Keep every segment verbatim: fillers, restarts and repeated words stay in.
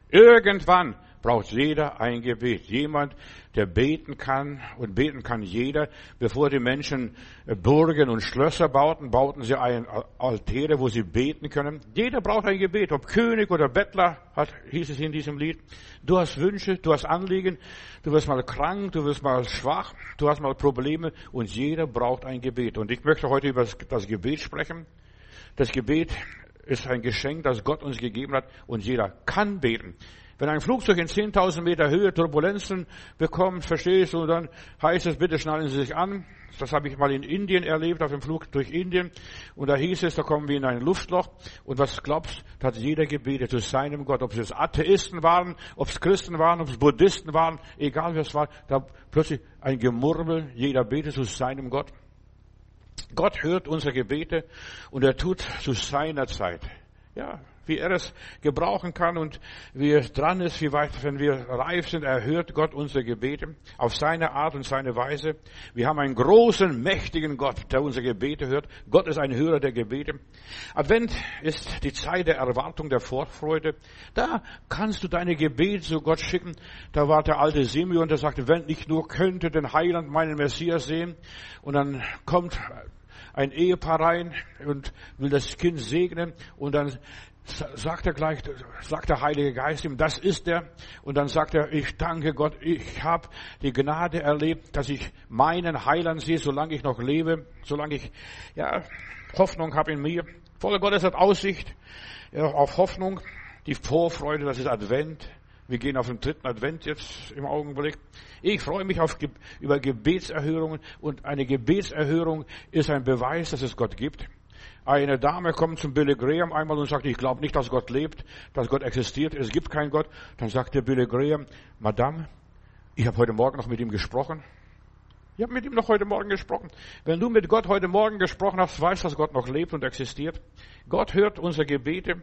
Irgendwann braucht jeder ein Gebet. Jemand, der beten kann, und beten kann jeder. Bevor die Menschen Burgen und Schlösser bauten, bauten sie ein Altäre, wo sie beten können. Jeder braucht ein Gebet, ob König oder Bettler, hat, hieß es in diesem Lied. Du hast Wünsche, du hast Anliegen, du wirst mal krank, du wirst mal schwach, du hast mal Probleme, und jeder braucht ein Gebet. Und ich möchte heute über das Gebet sprechen. Das Gebet ist ein Geschenk, das Gott uns gegeben hat, und jeder kann beten. Wenn ein Flugzeug in zehntausend Meter Höhe Turbulenzen bekommt, verstehst du, und dann heißt es, bitte schnallen Sie sich an. Das habe ich mal in Indien erlebt, auf dem Flug durch Indien. Und da hieß es, da kommen wir in ein Luftloch. Und was glaubst du, da hat jeder gebetet zu seinem Gott. Ob es Atheisten waren, ob es Christen waren, ob es Buddhisten waren, egal wer es war, da plötzlich ein Gemurmel, jeder betet zu seinem Gott. Gott hört unsere Gebete, und er tut zu seiner Zeit. Ja, wie er es gebrauchen kann und wie er dran ist, wie weit, wenn wir reif sind, er hört Gott unsere Gebete auf seine Art und seine Weise. Wir haben einen großen, mächtigen Gott, der unsere Gebete hört. Gott ist ein Hörer der Gebete. Advent ist die Zeit der Erwartung, der Vorfreude. Da kannst du deine Gebete zu Gott schicken. Da war der alte Simeon, der sagte, wenn ich nur könnte den Heiland, meinen Messias sehen. Und dann kommt ein Ehepaar rein und will das Kind segnen, und dann sagt er gleich, sagt der Heilige Geist ihm, das ist er. Und dann sagt er, ich danke Gott, ich habe die Gnade erlebt, dass ich meinen Heiland sehe, solange ich noch lebe, solange ich ja Hoffnung habe in mir. Voller Gottes hat Aussicht ja, auf Hoffnung, die Vorfreude, das ist Advent. Wir gehen auf den dritten Advent jetzt im Augenblick. Ich freue mich auf, über Gebetserhörungen, und eine Gebetserhörung ist ein Beweis, dass es Gott gibt. Eine Dame kommt zum Billy Graham einmal und sagt, ich glaube nicht, dass Gott lebt, dass Gott existiert, es gibt keinen Gott. Dann sagt der Billy Graham, Madame, ich habe heute Morgen noch mit ihm gesprochen. Ich habe mit ihm noch heute Morgen gesprochen. Wenn du mit Gott heute Morgen gesprochen hast, weißt du, dass Gott noch lebt und existiert. Gott hört unsere Gebete.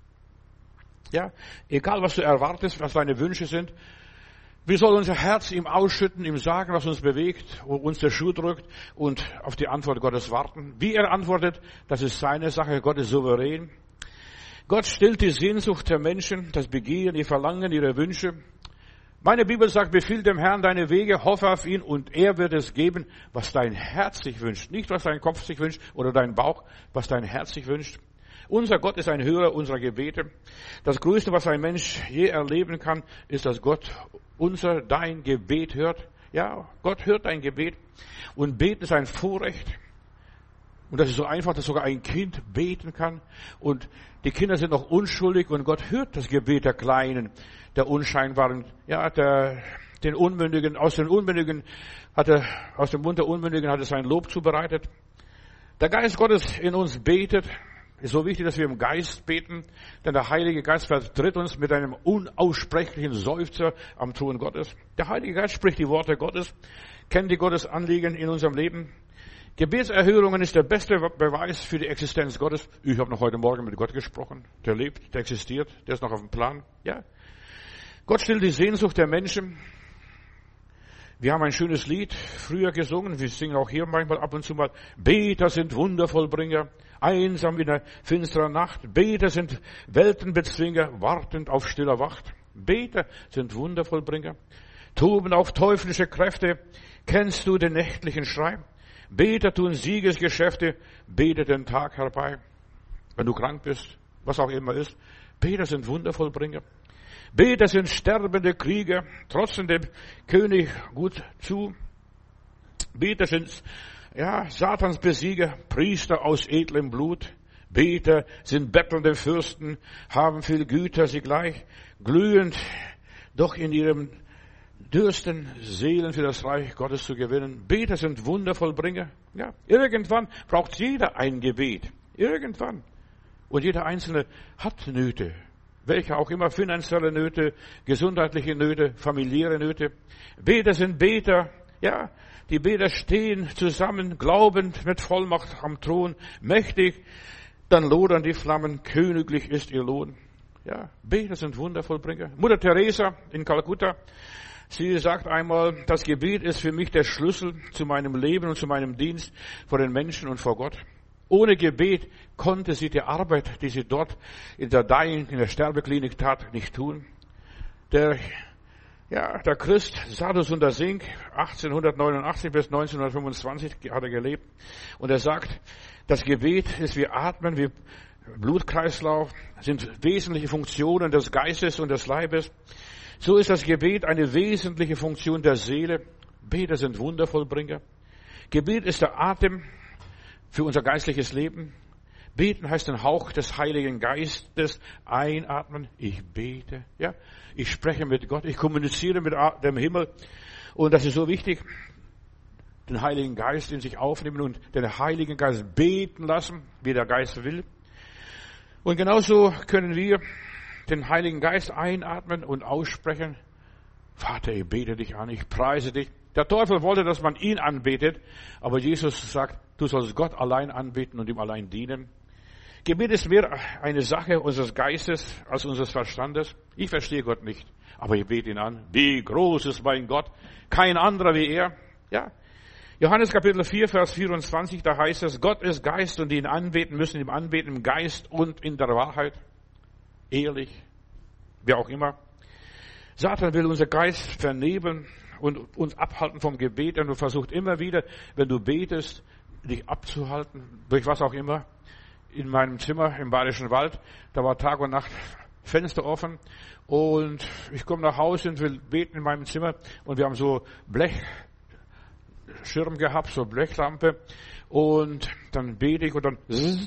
Ja, egal was du erwartest, was deine Wünsche sind. Wir sollen unser Herz ihm ausschütten, ihm sagen, was uns bewegt, wo uns der Schuh drückt, und auf die Antwort Gottes warten. Wie er antwortet, das ist seine Sache. Gott ist souverän. Gott stillt die Sehnsucht der Menschen, das Begehren, ihr Verlangen, ihre Wünsche. Meine Bibel sagt, befiehl dem Herrn deine Wege, hoffe auf ihn, und er wird es geben, was dein Herz sich wünscht. Nicht, was dein Kopf sich wünscht oder dein Bauch, was dein Herz sich wünscht. Unser Gott ist ein Hörer unserer Gebete. Das Größte, was ein Mensch je erleben kann, ist, dass Gott unser, dein Gebet hört. Ja, Gott hört dein Gebet. Und beten ist ein Vorrecht. Und das ist so einfach, dass sogar ein Kind beten kann. Und die Kinder sind noch unschuldig, und Gott hört das Gebet der Kleinen, der Unscheinbaren, ja, der, den Unmündigen. Aus den Unmündigen hat er, aus dem Mund der Unmündigen hat er sein Lob zubereitet. Der Geist Gottes in uns betet. Es ist so wichtig, dass wir im Geist beten, denn der Heilige Geist vertritt uns mit einem unaussprechlichen Seufzer am Thron Gottes. Der Heilige Geist spricht die Worte Gottes, kennt die Gottes Anliegen in unserem Leben. Gebetserhörungen ist der beste Beweis für die Existenz Gottes. Ich habe noch heute Morgen mit Gott gesprochen. Der lebt, der existiert, der ist noch auf dem Plan. Ja. Gott stillt die Sehnsucht der Menschen. Wir haben ein schönes Lied früher gesungen. Wir singen auch hier manchmal ab und zu mal. Beter sind Wundervollbringer, einsam in der finsteren Nacht. Beter sind Weltenbezwinger, wartend auf stiller Wacht. Beter sind Wundervollbringer, toben auf teuflische Kräfte. Kennst du den nächtlichen Schrei? Beter tun Siegesgeschäfte, bete den Tag herbei. Wenn du krank bist, was auch immer ist. Beter sind Wundervollbringer. Beter sind sterbende Krieger, trotzen dem König gut zu. Beter sind, ja, Satans Besieger, Priester aus edlem Blut. Beter sind bettelnde Fürsten, haben viel Güter sie gleich, glühend, doch in ihrem Dürsten Seelen für das Reich Gottes zu gewinnen. Beter sind Wundervollbringer. Ja, irgendwann braucht jeder ein Gebet. Irgendwann. Und jeder Einzelne hat Nöte. Welche auch immer, finanzielle Nöte, gesundheitliche Nöte, familiäre Nöte. Beter sind Beter, ja, die Beter stehen zusammen, glaubend mit Vollmacht am Thron, mächtig, dann lodern die Flammen, königlich ist ihr Lohn. Ja, Beter sind Wundervollbringer. Mutter Teresa in Kalkutta, sie sagt einmal, das Gebet ist für mich der Schlüssel zu meinem Leben und zu meinem Dienst vor den Menschen und vor Gott. Ohne Gebet konnte sie die Arbeit, die sie dort in der Dying, in der Sterbeklinik tat, nicht tun. Der, ja, der Christ Sadus und der Sink, achtzehnhundertneunundachtzig bis neunzehnhundertfünfundzwanzig hat er gelebt. Und er sagt, das Gebet ist wie Atmen, wie Blutkreislauf, sind wesentliche Funktionen des Geistes und des Leibes. So ist das Gebet eine wesentliche Funktion der Seele. Beter sind Wundervollbringer. Gebet ist der Atem für unser geistliches Leben. Beten heißt den Hauch des Heiligen Geistes einatmen. Ich bete, ja. Ich spreche mit Gott. Ich kommuniziere mit dem Himmel. Und das ist so wichtig. Den Heiligen Geist in sich aufnehmen und den Heiligen Geist beten lassen, wie der Geist will. Und genauso können wir den Heiligen Geist einatmen und aussprechen. Vater, ich bete dich an. Ich preise dich. Der Teufel wollte, dass man ihn anbetet. Aber Jesus sagt, du sollst Gott allein anbeten und ihm allein dienen. Gebet ist mehr eine Sache unseres Geistes als unseres Verstandes. Ich verstehe Gott nicht, aber ich bete ihn an. Wie groß ist mein Gott? Kein anderer wie er. Ja. Johannes Kapitel vier, Vers vierundzwanzig, da heißt es, Gott ist Geist und die ihn anbeten, müssen ihm anbeten im Geist und in der Wahrheit. Ehrlich, wie auch immer. Satan will unser Geist vernehmen und uns abhalten vom Gebet und du versuchst immer wieder, wenn du betest, dich abzuhalten, durch was auch immer. In meinem Zimmer im Bayerischen Wald, da war Tag und Nacht Fenster offen und ich komme nach Hause und will beten in meinem Zimmer und wir haben so Blechschirm gehabt, so Blechlampe und dann bete ich und dann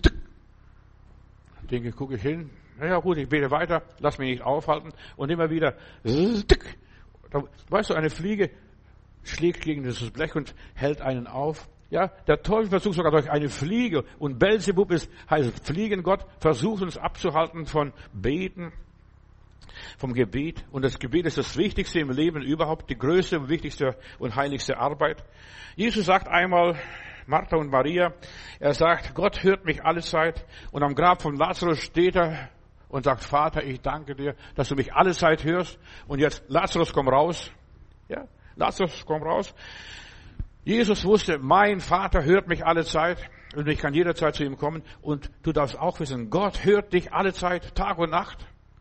denke ich, gucke ich hin, naja gut, ich bete weiter, lass mich nicht aufhalten und immer wieder weißt du, eine Fliege schlägt gegen dieses Blech und hält einen auf. Ja, der Teufel versucht sogar durch eine Fliege und Belzebub ist, heißt Fliegengott, versucht uns abzuhalten von Beten, vom Gebet. Und das Gebet ist das Wichtigste im Leben überhaupt, die größte und wichtigste und heiligste Arbeit. Jesus sagt einmal, Martha und Maria, er sagt, Gott hört mich alle Zeit. Und am Grab von Lazarus steht er und sagt, Vater, ich danke dir, dass du mich alle Zeit hörst. Und jetzt, Lazarus, komm raus. Ja, Lazarus, komm raus. Jesus wusste, mein Vater hört mich alle Zeit und ich kann jederzeit zu ihm kommen. Und du darfst auch wissen, Gott hört dich alle Zeit, Tag und Nacht.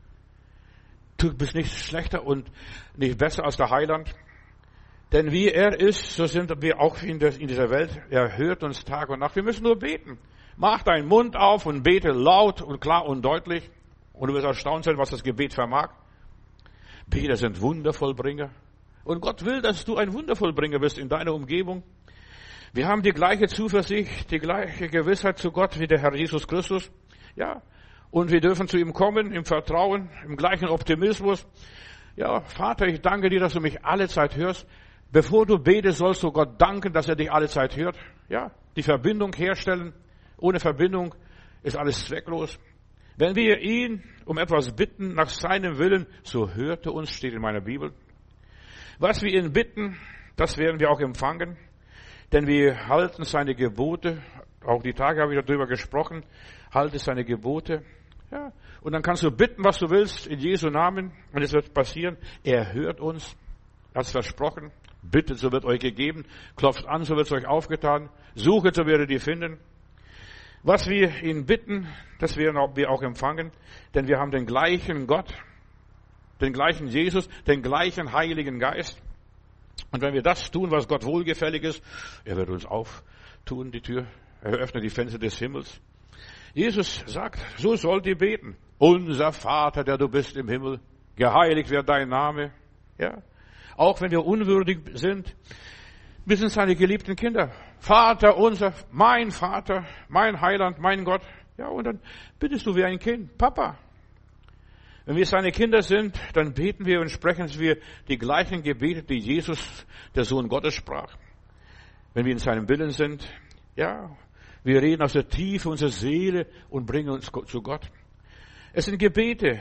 Du bist nicht schlechter und nicht besser als der Heiland. Denn wie er ist, so sind wir auch in dieser Welt. Er hört uns Tag und Nacht. Wir müssen nur beten. Mach deinen Mund auf und bete laut und klar und deutlich. Und du wirst erstaunt sein, was das Gebet vermag. Beter sind Wundervollbringer. Und Gott will, dass du ein Wundervollbringer bist in deiner Umgebung. Wir haben die gleiche Zuversicht, die gleiche Gewissheit zu Gott wie der Herr Jesus Christus. Ja. Und wir dürfen zu ihm kommen im Vertrauen, im gleichen Optimismus. Ja, Vater, ich danke dir, dass du mich alle Zeit hörst. Bevor du betest, sollst du Gott danken, dass er dich alle Zeit hört. Ja. Die Verbindung herstellen. Ohne Verbindung ist alles zwecklos. Wenn wir ihn um etwas bitten, nach seinem Willen, so hört er uns, steht in meiner Bibel. Was wir ihn bitten, das werden wir auch empfangen, denn wir halten seine Gebote. Auch die Tage habe ich darüber gesprochen. Halte seine Gebote. Ja. Und dann kannst du bitten, was du willst, in Jesu Namen. Und es wird passieren. Er hört uns. Er hat es versprochen. Bittet, so wird euch gegeben. Klopft an, so wird es euch aufgetan. Suchet, so werdet ihr finden. Was wir ihn bitten, das werden wir auch empfangen, denn wir haben den gleichen Gott, den gleichen Jesus, den gleichen Heiligen Geist. Und wenn wir das tun, was Gott wohlgefällig ist, er wird uns auftun, die Tür, er öffnet die Fenster des Himmels. Jesus sagt, so sollt ihr beten. Unser Vater, der du bist im Himmel, geheiligt wird dein Name. Ja, auch wenn wir unwürdig sind, wir sind seine geliebten Kinder. Vater unser, mein Vater, mein Heiland, mein Gott. Ja, und dann bittest du wie ein Kind, Papa. Wenn wir seine Kinder sind, dann beten wir und sprechen wir die gleichen Gebete, die Jesus, der Sohn Gottes, sprach. Wenn wir in seinem Willen sind, ja, wir reden aus der Tiefe unserer Seele und bringen uns zu Gott. Es sind Gebete,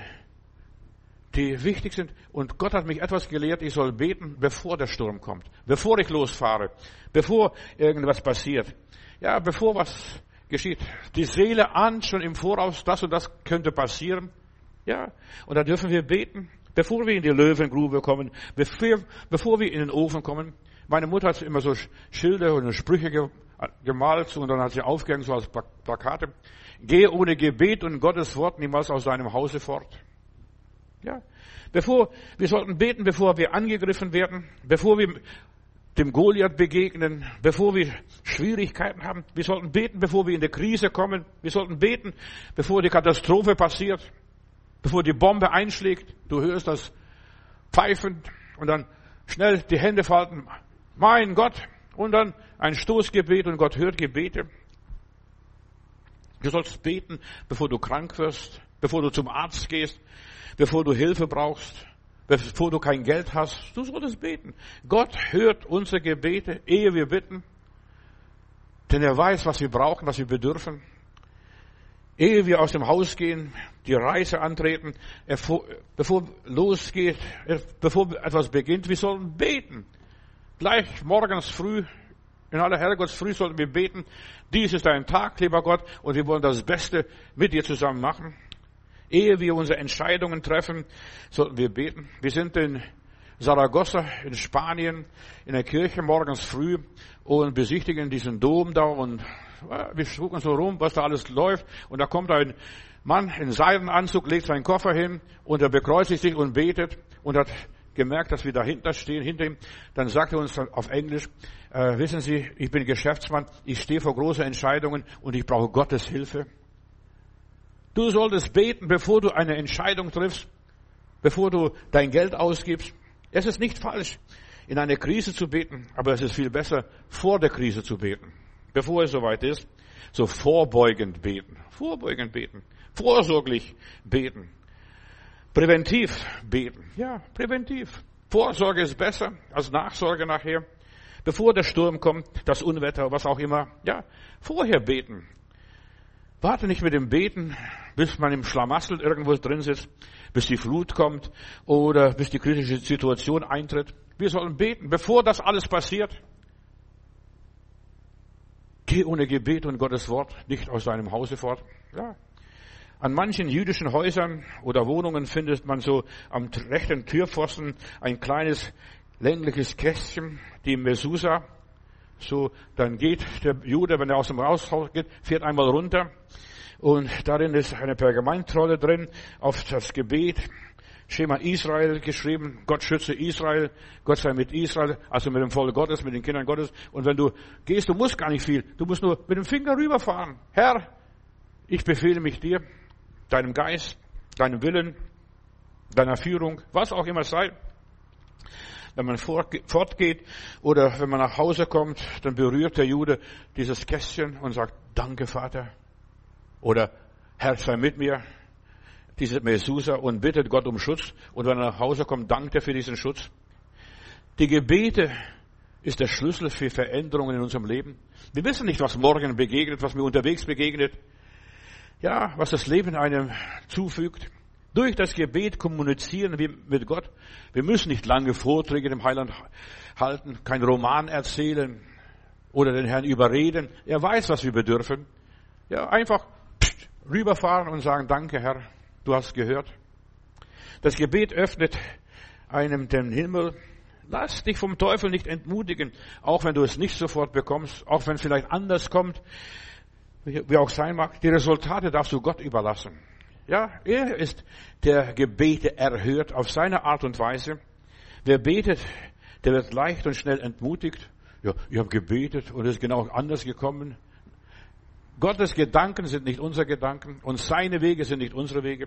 die wichtig sind. Und Gott hat mich etwas gelehrt, ich soll beten, bevor der Sturm kommt, bevor ich losfahre, bevor irgendwas passiert. Ja, bevor was geschieht. Die Seele ahnt schon im Voraus, das und das könnte passieren. Ja, und da dürfen wir beten, bevor wir in die Löwengrube kommen, bevor, bevor wir in den Ofen kommen. Meine Mutter hat immer so Schilder und Sprüche gemalt und dann hat sie aufgehängt, so als Plakate. Gehe ohne Gebet und Gottes Wort niemals aus deinem Hause fort. Ja. Bevor, wir sollten beten, bevor wir angegriffen werden, bevor wir dem Goliath begegnen, bevor wir Schwierigkeiten haben. Wir sollten beten, bevor wir in die Krise kommen. Wir sollten beten, bevor die Katastrophe passiert, bevor die Bombe einschlägt. Du hörst das Pfeifen und dann schnell die Hände falten. Mein Gott! Und dann ein Stoßgebet und Gott hört Gebete. Du sollst beten, bevor du krank wirst, bevor du zum Arzt gehst, bevor du Hilfe brauchst, bevor du kein Geld hast. Du solltest beten. Gott hört unsere Gebete, ehe wir bitten. Denn er weiß, was wir brauchen, was wir bedürfen. Ehe wir aus dem Haus gehen, die Reise antreten, bevor losgeht, bevor etwas beginnt, wir sollen beten. Gleich morgens früh, in aller Herrgottsfrüh sollten wir beten. Dies ist dein Tag, lieber Gott, und wir wollen das Beste mit dir zusammen machen. Ehe wir unsere Entscheidungen treffen, sollten wir beten. Wir sind in Saragossa in Spanien in der Kirche morgens früh und besichtigen diesen Dom da und wir gucken so rum, was da alles läuft. Und da kommt ein Mann in Seidenanzug, legt seinen Koffer hin und er bekreuzigt sich und betet und hat gemerkt, dass wir dahinter stehen, hinter ihm. Dann sagt er uns auf Englisch, äh, wissen Sie, ich bin Geschäftsmann, ich stehe vor großen Entscheidungen und ich brauche Gottes Hilfe. Du solltest beten, bevor du eine Entscheidung triffst, bevor du dein Geld ausgibst. Es ist nicht falsch, in eine Krise zu beten, aber es ist viel besser, vor der Krise zu beten, bevor es soweit ist. So vorbeugend beten, vorbeugend beten, vorsorglich beten. Präventiv beten. Ja, präventiv. Vorsorge ist besser als Nachsorge nachher. Bevor der Sturm kommt, das Unwetter, was auch immer. Ja, vorher beten. Warte nicht mit dem Beten, bis man im Schlamassel irgendwo drin sitzt, bis die Flut kommt oder bis die kritische Situation eintritt. Wir sollen beten, bevor das alles passiert. Geh ohne Gebet und Gottes Wort nicht aus deinem Hause fort. Ja. An manchen jüdischen Häusern oder Wohnungen findet man so am rechten Türpfosten ein kleines längliches Kästchen, die Mezuzah. So, dann geht der Jude, wenn er aus dem Haus geht, fährt einmal runter und darin ist eine Pergamentrolle drin, auf das Gebet, Schema Israel geschrieben, Gott schütze Israel, Gott sei mit Israel, also mit dem Volk Gottes, mit den Kindern Gottes. Und wenn du gehst, du musst gar nicht viel, du musst nur mit dem Finger rüberfahren. Herr, ich befehle mich dir, deinem Geist, deinem Willen, deiner Führung, was auch immer sei. Wenn man fortgeht oder wenn man nach Hause kommt, dann berührt der Jude dieses Kästchen und sagt, danke Vater. Oder Herr, sei mit mir, diese Mezuzah, und bittet Gott um Schutz. Und wenn er nach Hause kommt, dankt er für diesen Schutz. Die Gebete ist der Schlüssel für Veränderungen in unserem Leben. Wir wissen nicht, was morgen begegnet, was mir unterwegs begegnet. Ja, was das Leben einem zufügt. Durch das Gebet kommunizieren wir mit Gott. Wir müssen nicht lange Vorträge dem Heiland halten, keinen Roman erzählen oder den Herrn überreden. Er weiß, was wir bedürfen. Ja, einfach pst, rüberfahren und sagen, danke Herr, du hast gehört. Das Gebet öffnet einem den Himmel. Lass dich vom Teufel nicht entmutigen, auch wenn du es nicht sofort bekommst, auch wenn es vielleicht anders kommt, wie auch sein mag. Die Resultate darfst du Gott überlassen. Ja, er ist, der Gebete erhört auf seine Art und Weise. Wer betet, der wird leicht und schnell entmutigt. Ja, ich habe gebetet und es ist genau anders gekommen. Gottes Gedanken sind nicht unsere Gedanken und seine Wege sind nicht unsere Wege.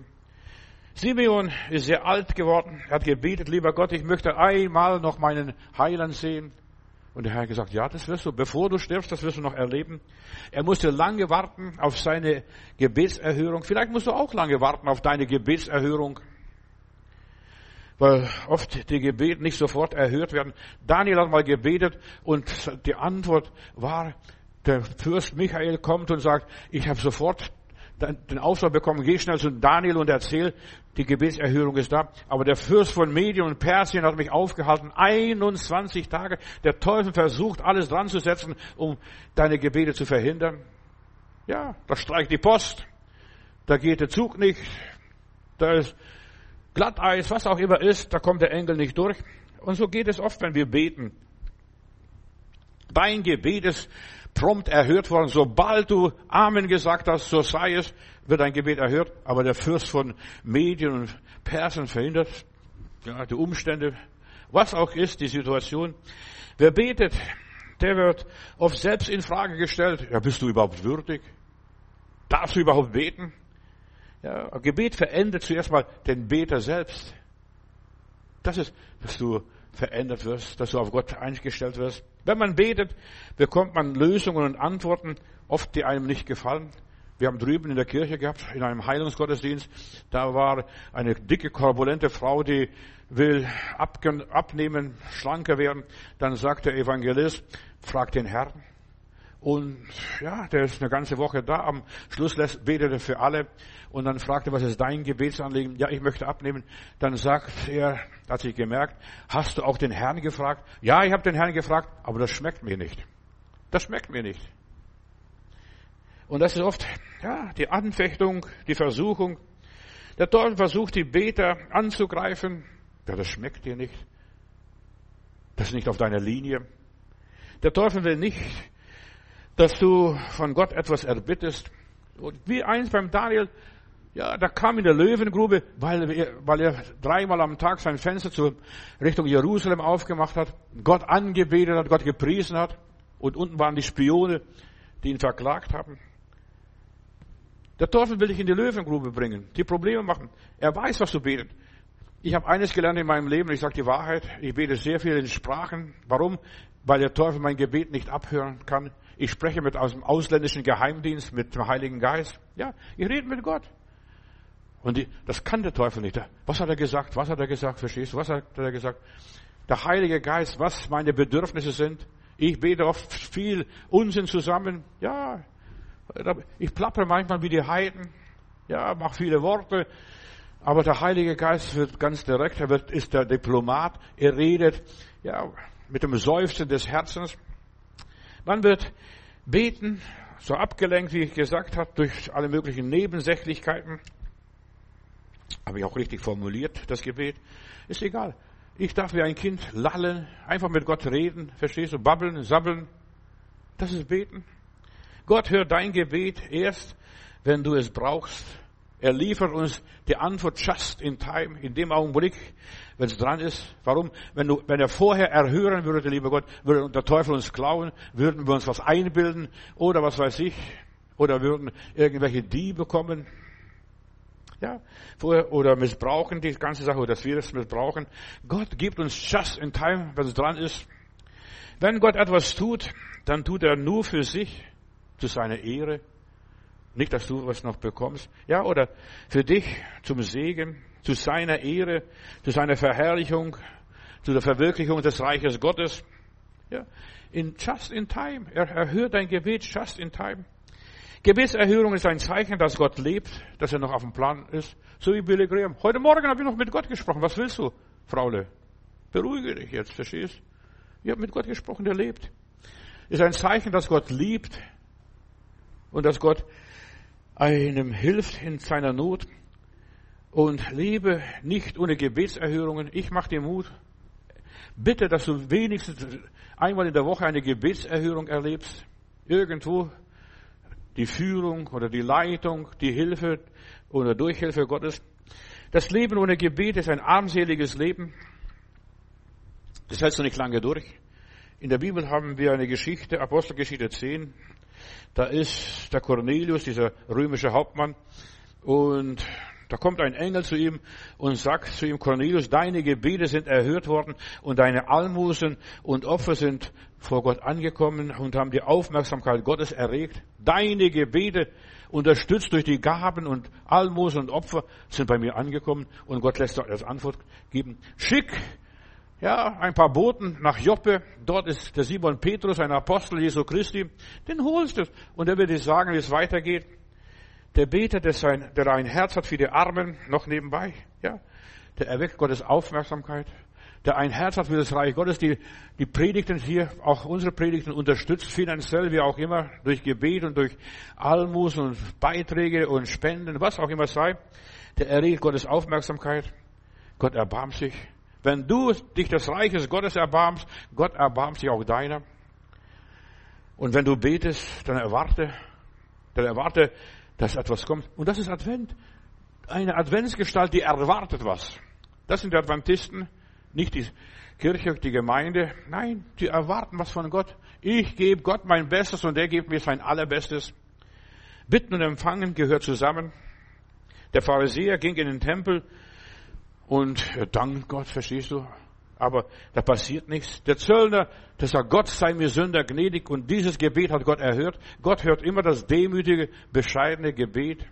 Simeon ist sehr alt geworden. Er hat gebetet, lieber Gott, ich möchte einmal noch meinen Heiland sehen. Und der Herr hat gesagt, ja, das wirst du, bevor du stirbst, das wirst du noch erleben. Er musste lange warten auf seine Gebetserhörung. Vielleicht musst du auch lange warten auf deine Gebetserhörung. Weil oft die Gebete nicht sofort erhört werden. Daniel hat mal gebetet und die Antwort war, der Fürst Michael kommt und sagt, ich habe sofort den Auftrag bekommen, geh schnell zu Daniel und erzähl, die Gebetserhörung ist da. Aber der Fürst von Medien und Persien hat mich aufgehalten, einundzwanzig Tage. Der Teufel versucht, alles dran zu setzen, um deine Gebete zu verhindern. Ja, da streikt die Post, da geht der Zug nicht, da ist Glatteis, was auch immer ist, da kommt der Engel nicht durch. Und so geht es oft, wenn wir beten. Dein Gebet ist prompt erhört worden. Sobald du Amen gesagt hast, so sei es, wird dein Gebet erhört. Aber der Fürst von Medien und Persien verhindert, ja, die Umstände, was auch ist, die Situation. Wer betet, der wird oft selbst in Frage gestellt. Ja, bist du überhaupt würdig? Darfst du überhaupt beten? Ja, Gebet verändert zuerst mal den Beter selbst. Das ist, dass du verändert wirst, dass du auf Gott eingestellt wirst. Wenn man betet, bekommt man Lösungen und Antworten, oft die einem nicht gefallen. Wir haben drüben in der Kirche gehabt, in einem Heilungsgottesdienst, da war eine dicke, korpulente Frau, die will abnehmen, schlanker werden. Dann sagt der Evangelist, frag den Herrn. Und ja, der ist eine ganze Woche da. Am Schluss betet er für alle. Und dann fragt er, was ist dein Gebetsanliegen? Ja, ich möchte abnehmen. Dann sagt er, hat sich gemerkt, hast du auch den Herrn gefragt? Ja, ich habe den Herrn gefragt, aber das schmeckt mir nicht. Das schmeckt mir nicht. Und das ist oft, ja, die Anfechtung, die Versuchung. Der Teufel versucht, die Beter anzugreifen. Ja, das schmeckt dir nicht. Das ist nicht auf deiner Linie. Der Teufel will nicht, dass du von Gott etwas erbittest. Und wie eins beim Daniel, ja, da kam in der Löwengrube, weil er, weil er dreimal am Tag sein Fenster zur Richtung Jerusalem aufgemacht hat, Gott angebetet hat, Gott gepriesen hat. Und unten waren die Spione, die ihn verklagt haben. Der Teufel will dich in die Löwengrube bringen, die Probleme machen. Er weiß, was du betest. Ich habe eines gelernt in meinem Leben, ich sage die Wahrheit, ich bete sehr viel in Sprachen. Warum? Weil der Teufel mein Gebet nicht abhören kann. Ich spreche mit aus dem ausländischen Geheimdienst, mit dem Heiligen Geist. Ja, ich rede mit Gott. Und die, das kann der Teufel nicht. Was hat er gesagt? Was hat er gesagt? Verstehst du? Was hat er gesagt? Der Heilige Geist, was meine Bedürfnisse sind. Ich bete oft viel Unsinn zusammen. Ja, ich plappere manchmal wie die Heiden. Ja, mache viele Worte. Aber der Heilige Geist wird ganz direkt. Er wird, ist der Diplomat. Er redet, ja, mit dem Seufzen des Herzens. Man wird beten, so abgelenkt, wie ich gesagt habe, durch alle möglichen Nebensächlichkeiten. Habe ich auch richtig formuliert, das Gebet. Ist egal. Ich darf wie ein Kind lallen, einfach mit Gott reden, verstehst du, babbeln, sabbeln. Das ist Beten. Gott hört dein Gebet erst, wenn du es brauchst. Er liefert uns die Antwort just in time, in dem Augenblick, wenn es dran ist. Warum? Wenn du, wenn er vorher erhören würde, lieber Gott, würde der Teufel uns klauen, würden wir uns was einbilden, oder was weiß ich, oder würden irgendwelche Diebe kommen. Ja, vorher, oder missbrauchen die ganze Sache, oder dass wir es missbrauchen. Gott gibt uns just in time, wenn es dran ist. Wenn Gott etwas tut, dann tut er nur für sich, zu seiner Ehre. Nicht, dass du was noch bekommst. Ja, oder für dich zum Segen, zu seiner Ehre, zu seiner Verherrlichung, zu der Verwirklichung des Reiches Gottes. Ja, in just in time. Er erhört dein Gebet just in time. Gebetserhörung ist ein Zeichen, dass Gott lebt, dass er noch auf dem Plan ist. So wie Billy Graham. Heute Morgen habe ich noch mit Gott gesprochen. Was willst du, Fraule? Beruhige dich jetzt, verstehst? Ich habe mit Gott gesprochen, der lebt. Ist ein Zeichen, dass Gott liebt und dass Gott einem hilft in seiner Not. Und lebe nicht ohne Gebetserhörungen. Ich mache dir Mut. Bitte, dass du wenigstens einmal in der Woche eine Gebetserhörung erlebst. Irgendwo die Führung oder die Leitung, die Hilfe oder Durchhilfe Gottes. Das Leben ohne Gebet ist ein armseliges Leben. Das hältst du nicht lange durch. In der Bibel haben wir eine Geschichte, Apostelgeschichte zehn. Da ist der Cornelius, dieser römische Hauptmann, und da kommt ein Engel zu ihm und sagt zu ihm, Cornelius, deine Gebete sind erhört worden und deine Almosen und Opfer sind vor Gott angekommen und haben die Aufmerksamkeit Gottes erregt. Deine Gebete, unterstützt durch die Gaben und Almosen und Opfer, sind bei mir angekommen und Gott lässt dort als Antwort geben. Schick, ja, ein paar Boten nach Joppe. Dort ist der Simon Petrus, ein Apostel Jesu Christi. Den holst du und er wird dir sagen, wie es weitergeht. Der Beter, der, sein, der ein Herz hat für die Armen, noch nebenbei, ja, der erweckt Gottes Aufmerksamkeit, der ein Herz hat für das Reich Gottes, die, die Predigten hier, auch unsere Predigten unterstützt, finanziell, wie auch immer, durch Gebet und durch Almosen und Beiträge und Spenden, was auch immer sei, der erregt Gottes Aufmerksamkeit. Gott erbarmt sich. Wenn du dich des Reiches Gottes erbarmst, Gott erbarmt sich auch deiner. Und wenn du betest, dann erwarte, dann erwarte, dass etwas kommt. Und das ist Advent. Eine Adventsgestalt, die erwartet was. Das sind die Adventisten, nicht die Kirche, die Gemeinde. Nein, die erwarten was von Gott. Ich gebe Gott mein Bestes und er gibt mir sein Allerbestes. Bitten und Empfangen gehört zusammen. Der Pharisäer ging in den Tempel und dankt Gott, verstehst du? Aber da passiert nichts. Der Zöllner, der sagt, Gott sei mir Sünder gnädig, und dieses Gebet hat Gott erhört. Gott hört immer das demütige, bescheidene Gebet.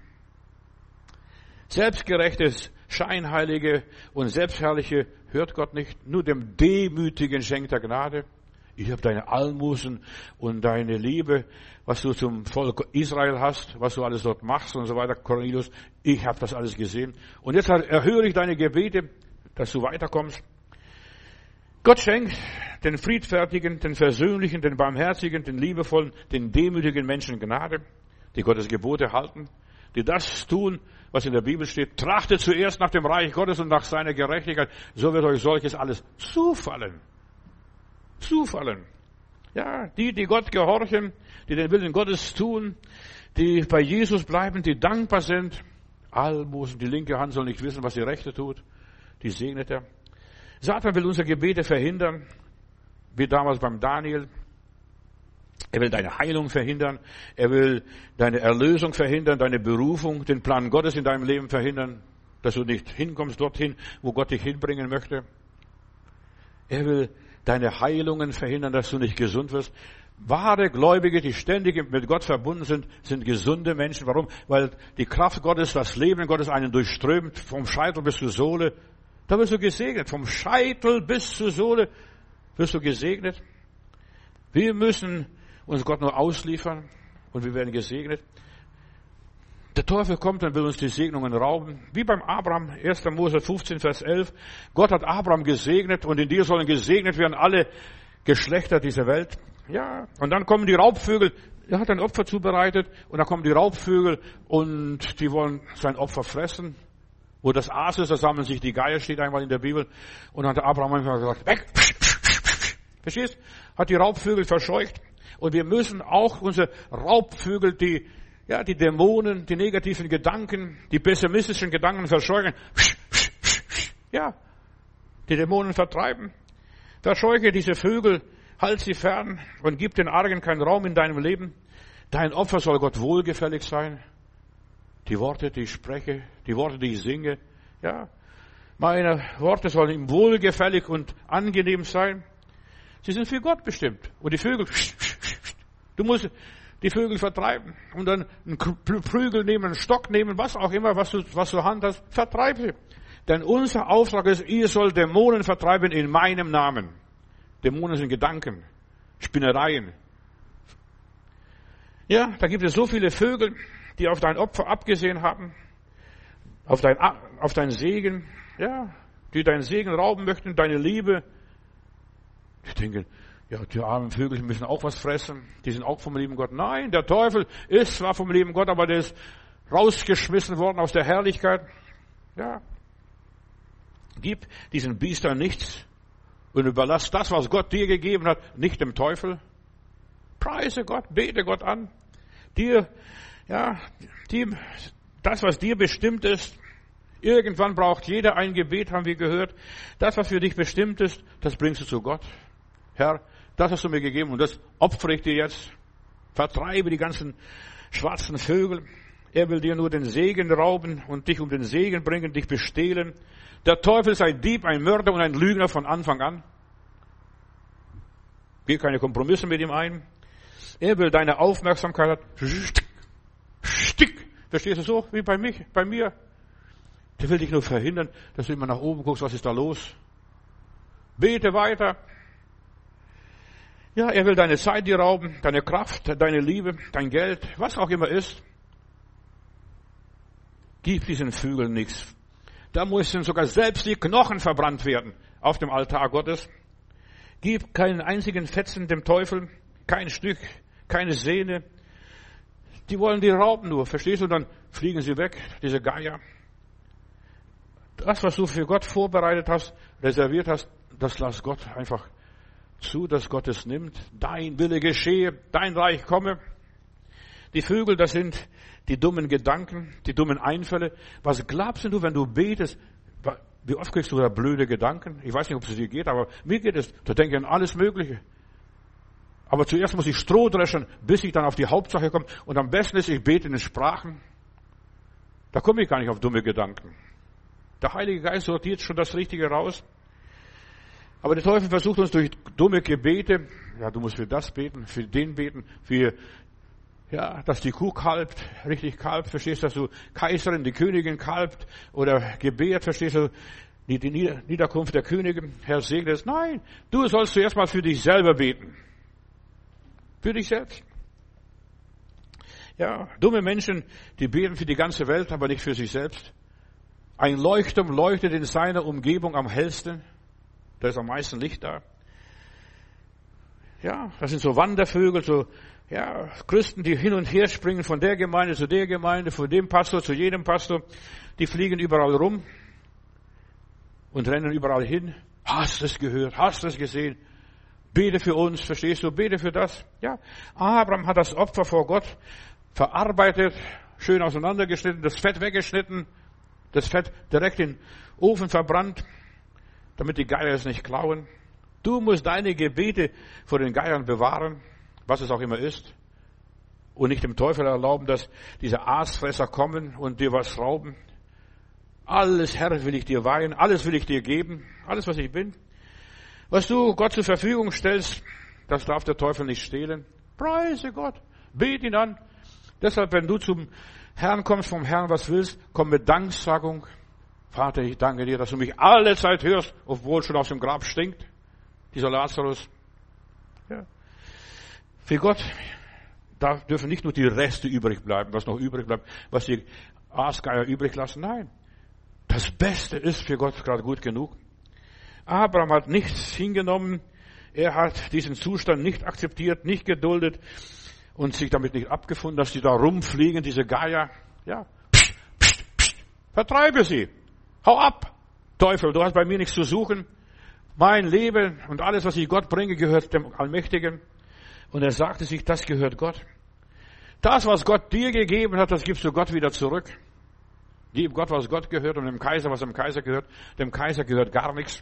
Selbstgerechtes, scheinheilige und selbstherrliche hört Gott nicht. Nur dem Demütigen schenkt er Gnade. Ich habe deine Almosen und deine Liebe, was du zum Volk Israel hast, was du alles dort machst und so weiter, Cornelius. Ich habe das alles gesehen. Und jetzt erhöre ich deine Gebete, dass du weiterkommst. Gott schenkt den friedfertigen, den versöhnlichen, den barmherzigen, den liebevollen, den demütigen Menschen Gnade, die Gottes Gebote halten, die das tun, was in der Bibel steht. Trachtet zuerst nach dem Reich Gottes und nach seiner Gerechtigkeit, so wird euch solches alles zufallen. Zufallen. Ja, die, die Gott gehorchen, die den Willen Gottes tun, die bei Jesus bleiben, die dankbar sind. Almosen, die linke Hand soll nicht wissen, was die rechte tut. Die segnet er. Satan will unsere Gebete verhindern, wie damals beim Daniel. Er will deine Heilung verhindern. Er will deine Erlösung verhindern, deine Berufung, den Plan Gottes in deinem Leben verhindern, dass du nicht hinkommst dorthin, wo Gott dich hinbringen möchte. Er will deine Heilungen verhindern, dass du nicht gesund wirst. Wahre Gläubige, die ständig mit Gott verbunden sind, sind gesunde Menschen. Warum? Weil die Kraft Gottes, das Leben Gottes einen durchströmt, vom Scheitel bis zur Sohle. Da wirst du gesegnet. Vom Scheitel bis zur Sohle wirst du gesegnet. Wir müssen uns Gott nur ausliefern und wir werden gesegnet. Der Teufel kommt und will uns die Segnungen rauben. Wie beim Abraham, erster Mose fünfzehn, Vers elf. Gott hat Abraham gesegnet und in dir sollen gesegnet werden alle Geschlechter dieser Welt. Ja, und dann kommen die Raubvögel. Er hat ein Opfer zubereitet und dann kommen die Raubvögel und die wollen sein Opfer fressen. Wo das Aas ist, da sammeln sich die Geier, steht einmal in der Bibel. Und dann hat Abraham manchmal gesagt, weg! Verstehst? Hat die Raubvögel verscheucht. Und wir müssen auch unsere Raubvögel, die, ja, die Dämonen, die negativen Gedanken, die pessimistischen Gedanken verscheuchen. Ja, die Dämonen vertreiben. Verscheuche diese Vögel, halt sie fern und gib den Argen keinen Raum in deinem Leben. Dein Opfer soll Gott wohlgefällig sein. Die Worte, die ich spreche, die Worte, die ich singe, ja, meine Worte sollen ihm wohlgefällig und angenehm sein. Sie sind für Gott bestimmt. Und die Vögel, du musst die Vögel vertreiben und dann einen Prügel nehmen, einen Stock nehmen, was auch immer, was du, was du Hand hast, vertreib sie. Denn unser Auftrag ist, ihr sollt Dämonen vertreiben in meinem Namen. Dämonen sind Gedanken, Spinnereien. Ja, da gibt es so viele Vögel, die auf dein Opfer abgesehen haben, auf dein, auf dein Segen, ja, die deinen Segen rauben möchten, deine Liebe. Die denken, ja, die armen Vögel müssen auch was fressen, die sind auch vom lieben Gott. Nein, der Teufel ist zwar vom lieben Gott, aber der ist rausgeschmissen worden aus der Herrlichkeit. Ja, gib diesen Biestern nichts und überlass das, was Gott dir gegeben hat, nicht dem Teufel. Preise Gott, bete Gott an. Dir, ja, die, das, was dir bestimmt ist, irgendwann braucht jeder ein Gebet, haben wir gehört. Das, was für dich bestimmt ist, das bringst du zu Gott. Herr, das hast du mir gegeben und das opfere ich dir jetzt. Vertreibe die ganzen schwarzen Vögel. Er will dir nur den Segen rauben und dich um den Segen bringen, dich bestehlen. Der Teufel ist ein Dieb, ein Mörder und ein Lügner von Anfang an. Geh keine Kompromisse mit ihm ein. Er will deine Aufmerksamkeit. Stick. Verstehst du so? Wie bei mich, bei mir. Der will dich nur verhindern, dass du immer nach oben guckst, was ist da los? Bete weiter. Ja, er will deine Zeit dir rauben, deine Kraft, deine Liebe, dein Geld, was auch immer ist. Gib diesen Vögeln nichts. Da müssen sogar selbst die Knochen verbrannt werden auf dem Altar Gottes. Gib keinen einzigen Fetzen dem Teufel, kein Stück, keine Sehne. Die wollen die rauben nur, verstehst du? Dann fliegen sie weg, diese Geier. Das, was du für Gott vorbereitet hast, reserviert hast, das lass Gott einfach zu, dass Gott es nimmt. Dein Wille geschehe, dein Reich komme. Die Vögel, das sind die dummen Gedanken, die dummen Einfälle. Was glaubst du, wenn du betest? Wie oft kriegst du da blöde Gedanken? Ich weiß nicht, ob es dir geht, aber mir geht es. Da denke ich an alles Mögliche. Aber zuerst muss ich Stroh dreschen, bis ich dann auf die Hauptsache komme. Und am besten ist, ich bete in den Sprachen. Da komme ich gar nicht auf dumme Gedanken. Der Heilige Geist sortiert schon das Richtige raus. Aber der Teufel versucht uns durch dumme Gebete, ja, du musst für das beten, für den beten, für, ja, dass die Kuh kalbt, richtig kalbt, verstehst du, dass du Kaiserin, die Königin kalbt oder gebärt, verstehst du, die, die Niederkunft der Königin, Herr segne es. Nein, du sollst zuerst mal für dich selber beten. Für dich selbst. Ja, dumme Menschen, die beten für die ganze Welt, aber nicht für sich selbst. Ein Leuchtturm leuchtet in seiner Umgebung am hellsten. Da ist am meisten Licht da. Ja, das sind so Wandervögel, so, ja, Christen, die hin und her springen von der Gemeinde zu der Gemeinde, von dem Pastor zu jedem Pastor. Die fliegen überall rum und rennen überall hin. Hast du es gehört? Hast du es gesehen? Bete für uns, verstehst du? Bete für das. Ja, Abraham hat das Opfer vor Gott verarbeitet, schön auseinandergeschnitten, das Fett weggeschnitten, das Fett direkt in den Ofen verbrannt, damit die Geier es nicht klauen. Du musst deine Gebete vor den Geiern bewahren, was es auch immer ist, und nicht dem Teufel erlauben, dass diese Aasfresser kommen und dir was rauben. Alles, Herr, will ich dir weihen, alles will ich dir geben, alles, was ich bin. Was du Gott zur Verfügung stellst, das darf der Teufel nicht stehlen. Preise Gott, bete ihn an. Deshalb, wenn du zum Herrn kommst, vom Herrn was willst, komm mit Danksagung. Vater, ich danke dir, dass du mich alle Zeit hörst, obwohl schon aus dem Grab stinkt, dieser Lazarus. Ja. Für Gott da dürfen nicht nur die Reste übrig bleiben, was noch übrig bleibt, was die Aasgeier übrig lassen. Nein, das Beste ist für Gott gerade gut genug. Abraham hat nichts hingenommen. Er hat diesen Zustand nicht akzeptiert, nicht geduldet und sich damit nicht abgefunden, dass die da rumfliegen, diese Geier. Ja, pst, pst, pst, vertreibe sie. Hau ab, Teufel, du hast bei mir nichts zu suchen. Mein Leben und alles, was ich Gott bringe, gehört dem Allmächtigen. Und er sagte sich, das gehört Gott. Das, was Gott dir gegeben hat, das gibst du Gott wieder zurück. Gib Gott, was Gott gehört, und dem Kaiser, was dem Kaiser gehört. Dem Kaiser gehört gar nichts.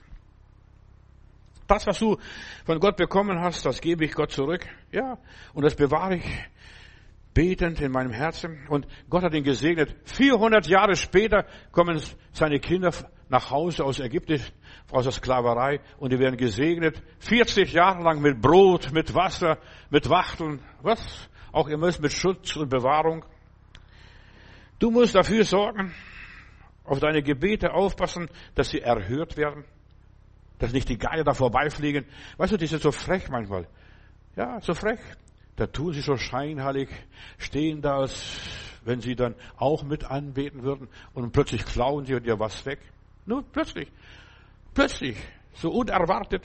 Das, was du von Gott bekommen hast, das gebe ich Gott zurück. Ja, und das bewahre ich betend in meinem Herzen. Und Gott hat ihn gesegnet. vierhundert Jahre später kommen seine Kinder nach Hause aus Ägypten, aus der Sklaverei, und die werden gesegnet. vierzig Jahre lang mit Brot, mit Wasser, mit Wachteln, was auch immer ist, mit Schutz und Bewahrung. Du musst dafür sorgen, auf deine Gebete aufpassen, dass sie erhört werden, dass nicht die Geier da vorbeifliegen. Weißt du, die sind so frech manchmal. Ja, so frech. Da tun sie so scheinheilig, stehen da, als wenn sie dann auch mit anbeten würden, und plötzlich klauen sie dir was weg. Nur plötzlich. Plötzlich. So unerwartet.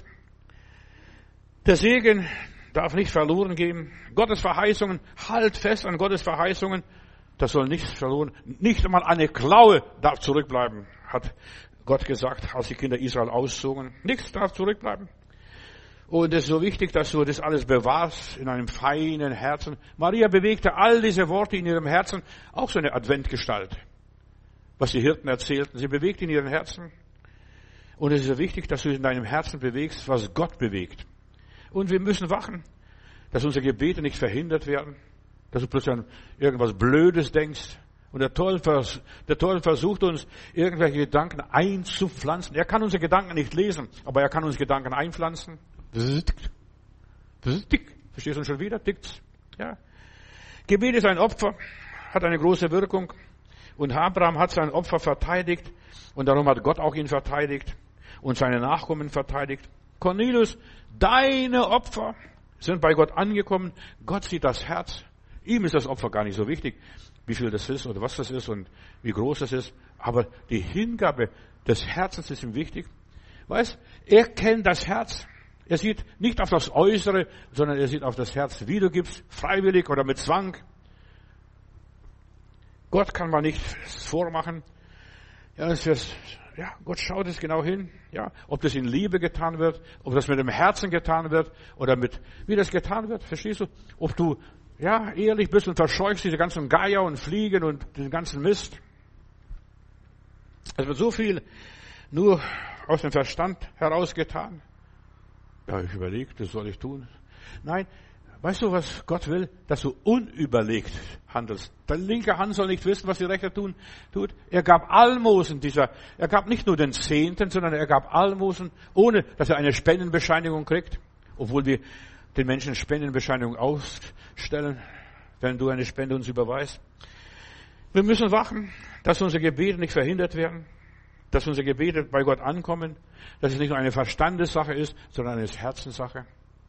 Der Segen darf nicht verloren gehen. Gottes Verheißungen, halt fest an Gottes Verheißungen. Das soll nichts verloren. Nicht einmal eine Klaue darf zurückbleiben, hat Gott gesagt, als die Kinder Israel auszogen. Nichts darf zurückbleiben. Und es ist so wichtig, dass du das alles bewahrst in einem feinen Herzen. Maria bewegte all diese Worte in ihrem Herzen, auch so eine Adventgestalt, was die Hirten erzählten. Sie bewegte in ihrem Herzen. Und es ist so wichtig, dass du in deinem Herzen bewegst, was Gott bewegt. Und wir müssen wachen, dass unsere Gebete nicht verhindert werden, dass du plötzlich an irgendwas Blödes denkst. Und der Teufel, der Teufel versucht uns, irgendwelche Gedanken einzupflanzen. Er kann unsere Gedanken nicht lesen, aber er kann uns Gedanken einpflanzen. Verstehst du schon wieder? Tickt's? Ja. Gebet ist ein Opfer, hat eine große Wirkung. Und Abraham hat sein Opfer verteidigt. Und darum hat Gott auch ihn verteidigt und seine Nachkommen verteidigt. Cornelius, deine Opfer sind bei Gott angekommen. Gott sieht das Herz. Ihm ist das Opfer gar nicht so wichtig, wie viel das ist oder was das ist und wie groß das ist. Aber die Hingabe des Herzens ist ihm wichtig. Weißt, er kennt das Herz. Er sieht nicht auf das Äußere, sondern er sieht auf das Herz, wie du gibst, freiwillig oder mit Zwang. Gott kann man nicht vormachen. Ja, es ist ja, Gott schaut es genau hin, ja, ob das in Liebe getan wird, ob das mit dem Herzen getan wird oder mit, wie das getan wird, verstehst du? Ob du, ja, ehrlich bist und verscheuchst diese ganzen Geier und Fliegen und den ganzen Mist. Es wird so viel nur aus dem Verstand herausgetan. Ja, ich überlege, das soll ich tun. Nein, weißt du, was Gott will? Dass du unüberlegt handelst. Deine linke Hand soll nicht wissen, was die rechte tun, tut. Er gab Almosen dieser, er gab nicht nur den Zehnten, sondern er gab Almosen, ohne dass er eine Spendenbescheinigung kriegt. Obwohl wir den Menschen Spendenbescheinigung ausstellen, wenn du eine Spende uns überweist. Wir müssen wachen, dass unsere Gebete nicht verhindert werden, dass unsere Gebete bei Gott ankommen, dass es nicht nur eine Verstandessache ist, sondern eine Herzenssache.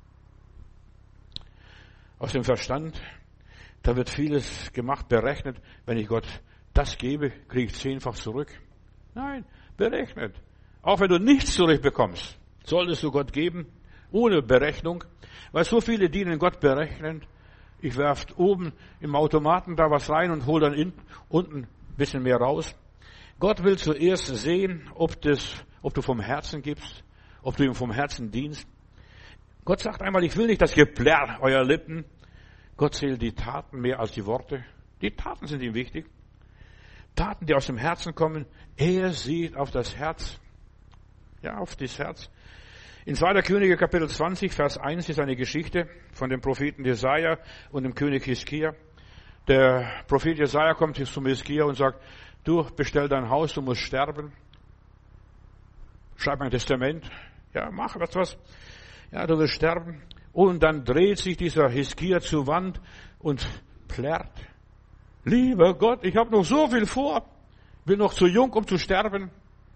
Aus dem Verstand, da wird vieles gemacht, berechnet. Wenn ich Gott das gebe, kriege ich zehnfach zurück. Nein, berechnet. Auch wenn du nichts zurückbekommst, solltest du Gott geben, ohne Berechnung. Weil so viele dienen Gott berechnen. Ich werfe oben im Automaten da was rein und hole dann in, unten ein bisschen mehr raus. Gott will zuerst sehen, ob, das, ob du vom Herzen gibst, ob du ihm vom Herzen dienst. Gott sagt einmal, ich will nicht das Geplärr eurer Lippen. Gott zählt die Taten mehr als die Worte. Die Taten sind ihm wichtig. Taten, die aus dem Herzen kommen. Er sieht auf das Herz. Ja, auf das Herz. In zweiter Könige Kapitel zwanzig, Vers eins ist eine Geschichte von dem Propheten Jesaja und dem König Hiskia. Der Prophet Jesaja kommt zum Hiskia und sagt, du bestell dein Haus, du musst sterben. Schreib ein Testament. Ja, mach etwas. Ja, du wirst sterben. Und dann dreht sich dieser Hiskia zur Wand und plärrt. Lieber Gott, ich habe noch so viel vor. Bin noch zu jung, um zu sterben.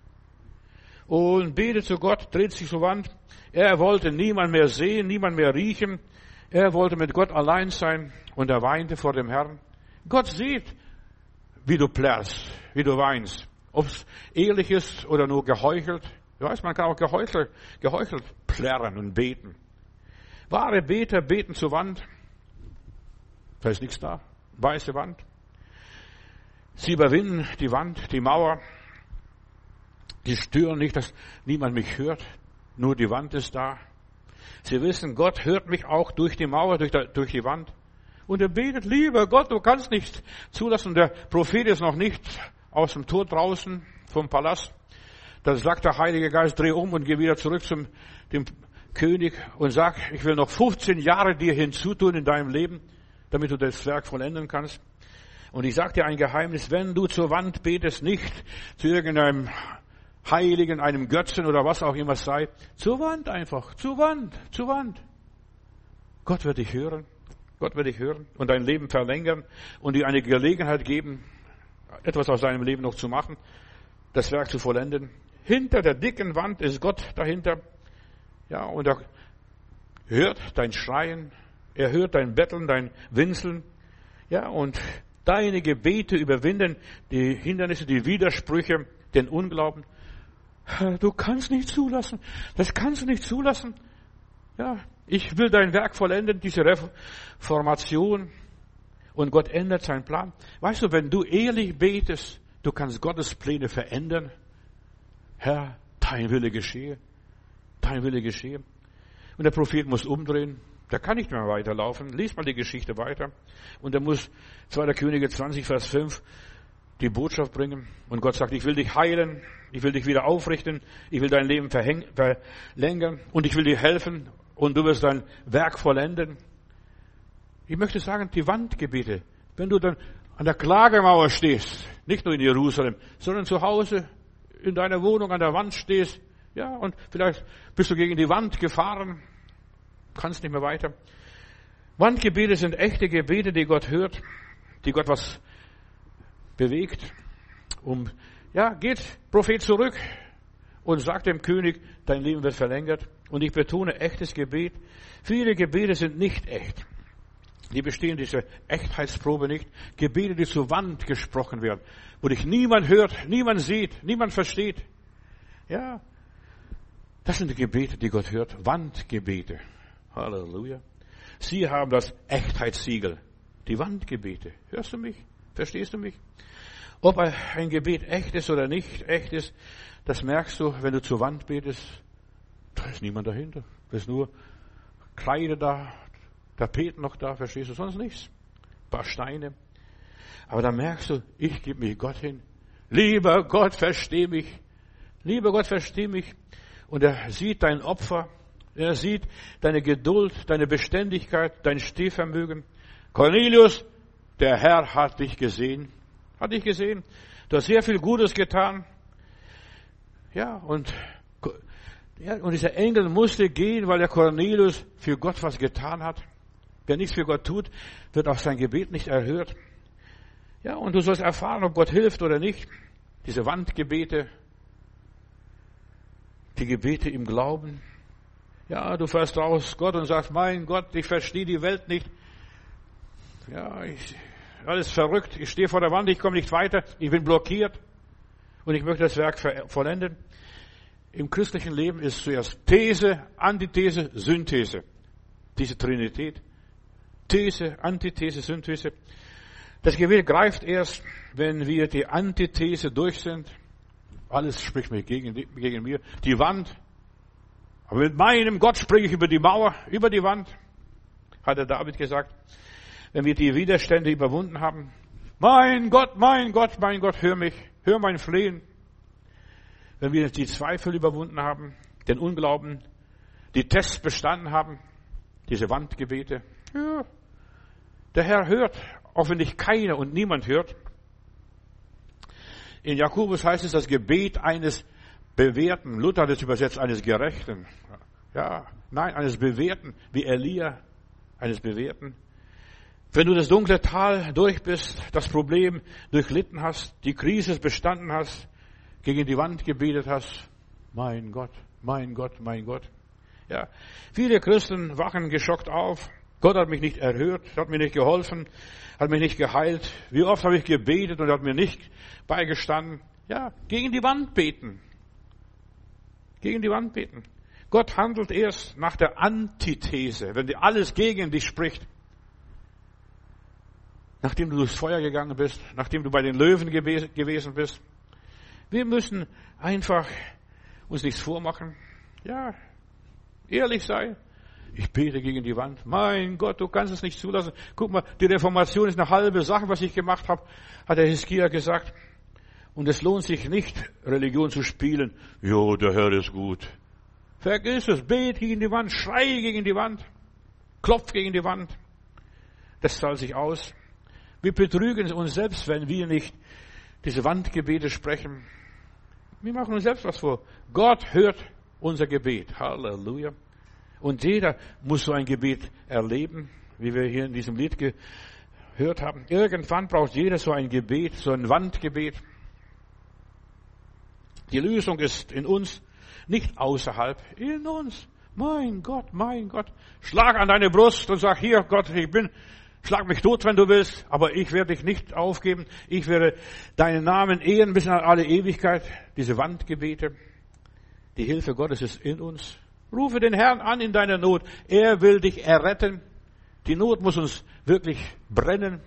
Und betet zu Gott, dreht sich zur Wand. Er wollte niemand mehr sehen, niemand mehr riechen. Er wollte mit Gott allein sein. Und er weinte vor dem Herrn. Gott sieht, wie du plärrst, wie du weinst. Ob es ehrlich ist oder nur geheuchelt. Du weißt, man kann auch geheuchelt, geheuchelt plärren und beten. Wahre Beter beten zur Wand. Da ist nichts da. Weiße Wand. Sie überwinden die Wand, die Mauer. Die stören nicht, dass niemand mich hört. Nur die Wand ist da. Sie wissen, Gott hört mich auch durch die Mauer, durch die, durch die Wand. Und er betet, lieber Gott, du kannst nicht zulassen. Der Prophet ist noch nicht aus dem Tor draußen vom Palast. Da sagt der Heilige Geist, dreh um und geh wieder zurück zum dem König und sag, ich will noch fünfzehn Jahre dir hinzutun in deinem Leben, damit du das Werk vollenden kannst. Und ich sag dir ein Geheimnis, wenn du zur Wand betest, nicht zu irgendeinem Heiligen, einem Götzen oder was auch immer es sei, zur Wand einfach, zur Wand, zur Wand. Gott wird dich hören, Gott wird dich hören und dein Leben verlängern und dir eine Gelegenheit geben, etwas aus deinem Leben noch zu machen, das Werk zu vollenden. Hinter der dicken Wand ist Gott dahinter. Ja, und er hört dein Schreien, er hört dein Betteln, dein Winseln. Ja, und deine Gebete überwinden die Hindernisse, die Widersprüche, den Unglauben. Du kannst nicht zulassen. Das kannst du nicht zulassen. Ja, ich will dein Werk vollenden, diese Reformation. Und Gott ändert seinen Plan. Weißt du, wenn du ehrlich betest, du kannst Gottes Pläne verändern. Herr, dein Wille geschehe. Dein Wille geschehe. Und der Prophet muss umdrehen. Der kann nicht mehr weiterlaufen. Lies mal die Geschichte weiter. Und er muss, zweiter Könige zwanzig, Vers fünf, die Botschaft bringen. Und Gott sagt, ich will dich heilen. Ich will dich wieder aufrichten. Ich will dein Leben verlängern. Und ich will dir helfen. Und du wirst dein Werk vollenden. Ich möchte sagen, die Wandgebete. Wenn du dann an der Klagemauer stehst, nicht nur in Jerusalem, sondern zu Hause in deiner Wohnung an der Wand stehst, ja, und vielleicht bist du gegen die Wand gefahren, kannst nicht mehr weiter. Wandgebete sind echte Gebete, die Gott hört, die Gott was bewegt. Um, ja, geht Prophet zurück und sagt dem König, dein Leben wird verlängert. Und ich betone, echtes Gebet. Viele Gebete sind nicht echt. Die bestehen diese Echtheitsprobe nicht. Gebete, die zur Wand gesprochen werden, wo dich niemand hört, niemand sieht, niemand versteht. Ja, das sind die Gebete, die Gott hört. Wandgebete. Halleluja. Sie haben das Echtheitssiegel. Die Wandgebete. Hörst du mich? Verstehst du mich? Ob ein Gebet echt ist oder nicht echt ist, Das merkst du, wenn du zur Wand betest. Da ist niemand dahinter. Da ist nur Kreide da, Tapeten noch da, verstehst du, sonst nichts. Ein paar Steine. Aber da merkst du, ich gebe mich Gott hin. Lieber Gott, versteh mich. Lieber Gott, versteh mich. Und er sieht dein Opfer. Er sieht deine Geduld, deine Beständigkeit, dein Stehvermögen. Cornelius, der Herr hat dich gesehen. Hat dich gesehen. Du hast sehr viel Gutes getan. Ja, und, ja, und dieser Engel musste gehen, weil der Cornelius für Gott was getan hat. Wer nichts für Gott tut, wird auch sein Gebet nicht erhört. Ja, und du sollst erfahren, ob Gott hilft oder nicht. Diese Wandgebete, die Gebete im Glauben. Ja, du fährst raus Gott und sagst, mein Gott, ich verstehe die Welt nicht. Ja, ich, alles verrückt. Ich stehe vor der Wand, ich komme nicht weiter. Ich bin blockiert. Und ich möchte das Werk vollenden. Im christlichen Leben ist zuerst These, Antithese, Synthese. Diese Trinität. These, Antithese, Synthese. Das Gebet greift erst, wenn wir die Antithese durch sind. Alles spricht mir gegen, gegen mir. Die Wand. Aber mit meinem Gott springe ich über die Mauer, über die Wand. Hat der David gesagt. Wenn wir die Widerstände überwunden haben. Mein Gott, mein Gott, mein Gott, hör mich. Hör mein Flehen. Wenn wir die Zweifel überwunden haben, den Unglauben, die Tests bestanden haben, diese Wandgebete. Ja, der Herr hört, auch wenn dich keiner und niemand hört. In Jakobus heißt es das Gebet eines Bewährten. Luther hat es übersetzt, eines Gerechten. Ja, nein, eines Bewährten, wie Elia, eines Bewährten. Wenn du das dunkle Tal durch bist, das Problem durchlitten hast, die Krise bestanden hast, gegen die Wand gebetet hast, mein Gott, mein Gott, mein Gott. Ja, viele Christen wachen geschockt auf. Gott hat mich nicht erhört, hat mir nicht geholfen, hat mich nicht geheilt. Wie oft habe ich gebetet und er hat mir nicht beigestanden. Ja, gegen die Wand beten. Gegen die Wand beten. Gott handelt erst nach der Antithese, wenn dir alles gegen dich spricht. Nachdem du durchs Feuer gegangen bist, nachdem du bei den Löwen gewesen bist. Wir müssen einfach uns nichts vormachen. Ja, ehrlich sein. Ich bete gegen die Wand. Mein Gott, du kannst es nicht zulassen. Guck mal, die Reformation ist eine halbe Sache, was ich gemacht habe, hat der Hiskia gesagt. Und es lohnt sich nicht, Religion zu spielen. Jo, der Herr ist gut. Vergiss es, bet gegen die Wand, schrei gegen die Wand, klopf gegen die Wand. Das zahlt sich aus. Wir betrügen uns selbst, wenn wir nicht diese Wandgebete sprechen. Wir machen uns selbst was vor. Gott hört unser Gebet. Halleluja. Und jeder muss so ein Gebet erleben, wie wir hier in diesem Lied gehört haben. Irgendwann braucht jeder so ein Gebet, so ein Wandgebet. Die Lösung ist in uns, nicht außerhalb, in uns. Mein Gott, mein Gott. Schlag an deine Brust und sag, hier Gott, ich bin, schlag mich tot, wenn du willst, aber ich werde dich nicht aufgeben. Ich werde deinen Namen ehren bis in alle Ewigkeit. Diese Wandgebete. Die Hilfe Gottes ist in uns. Rufe den Herrn an in deiner Not. Er will dich erretten. Die Not muss uns wirklich brennen.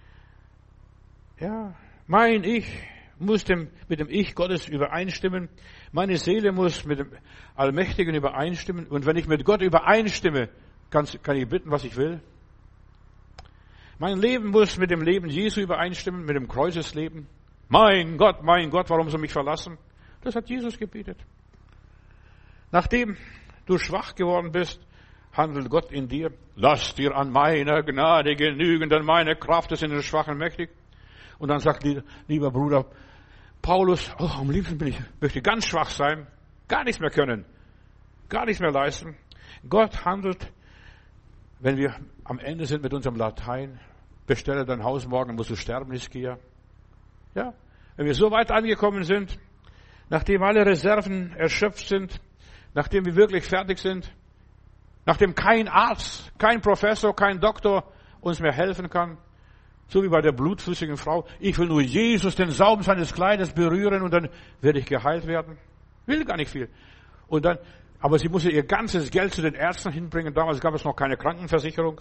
Ja, mein Ich muss dem, mit dem Ich Gottes übereinstimmen. Meine Seele muss mit dem Allmächtigen übereinstimmen. Und wenn ich mit Gott übereinstimme, kann, kann ich bitten, was ich will. Mein Leben muss mit dem Leben Jesu übereinstimmen, mit dem Kreuzesleben. Mein Gott, mein Gott, warum soll mich verlassen? Das hat Jesus gebetet. Nachdem du schwach geworden bist, handelt Gott in dir. Lass dir an meiner Gnade genügen, denn meine Kraft ist in den Schwachen mächtig. Und dann sagt lieber Bruder Paulus, oh, am liebsten bin ich, möchte ganz schwach sein, gar nichts mehr können, gar nichts mehr leisten. Gott handelt, wenn wir am Ende sind mit unserem Latein, bestelle dein Haus morgen, musst du sterben, Hiskia. Ja, wenn wir so weit angekommen sind, nachdem alle Reserven erschöpft sind, nachdem wir wirklich fertig sind, nachdem kein Arzt, kein Professor, kein Doktor uns mehr helfen kann, so wie bei der blutflüssigen Frau, ich will nur Jesus, den Saum seines Kleides berühren und dann werde ich geheilt werden. Will gar nicht viel. Und dann, aber sie musste ihr ganzes Geld zu den Ärzten hinbringen. Damals gab es noch keine Krankenversicherung.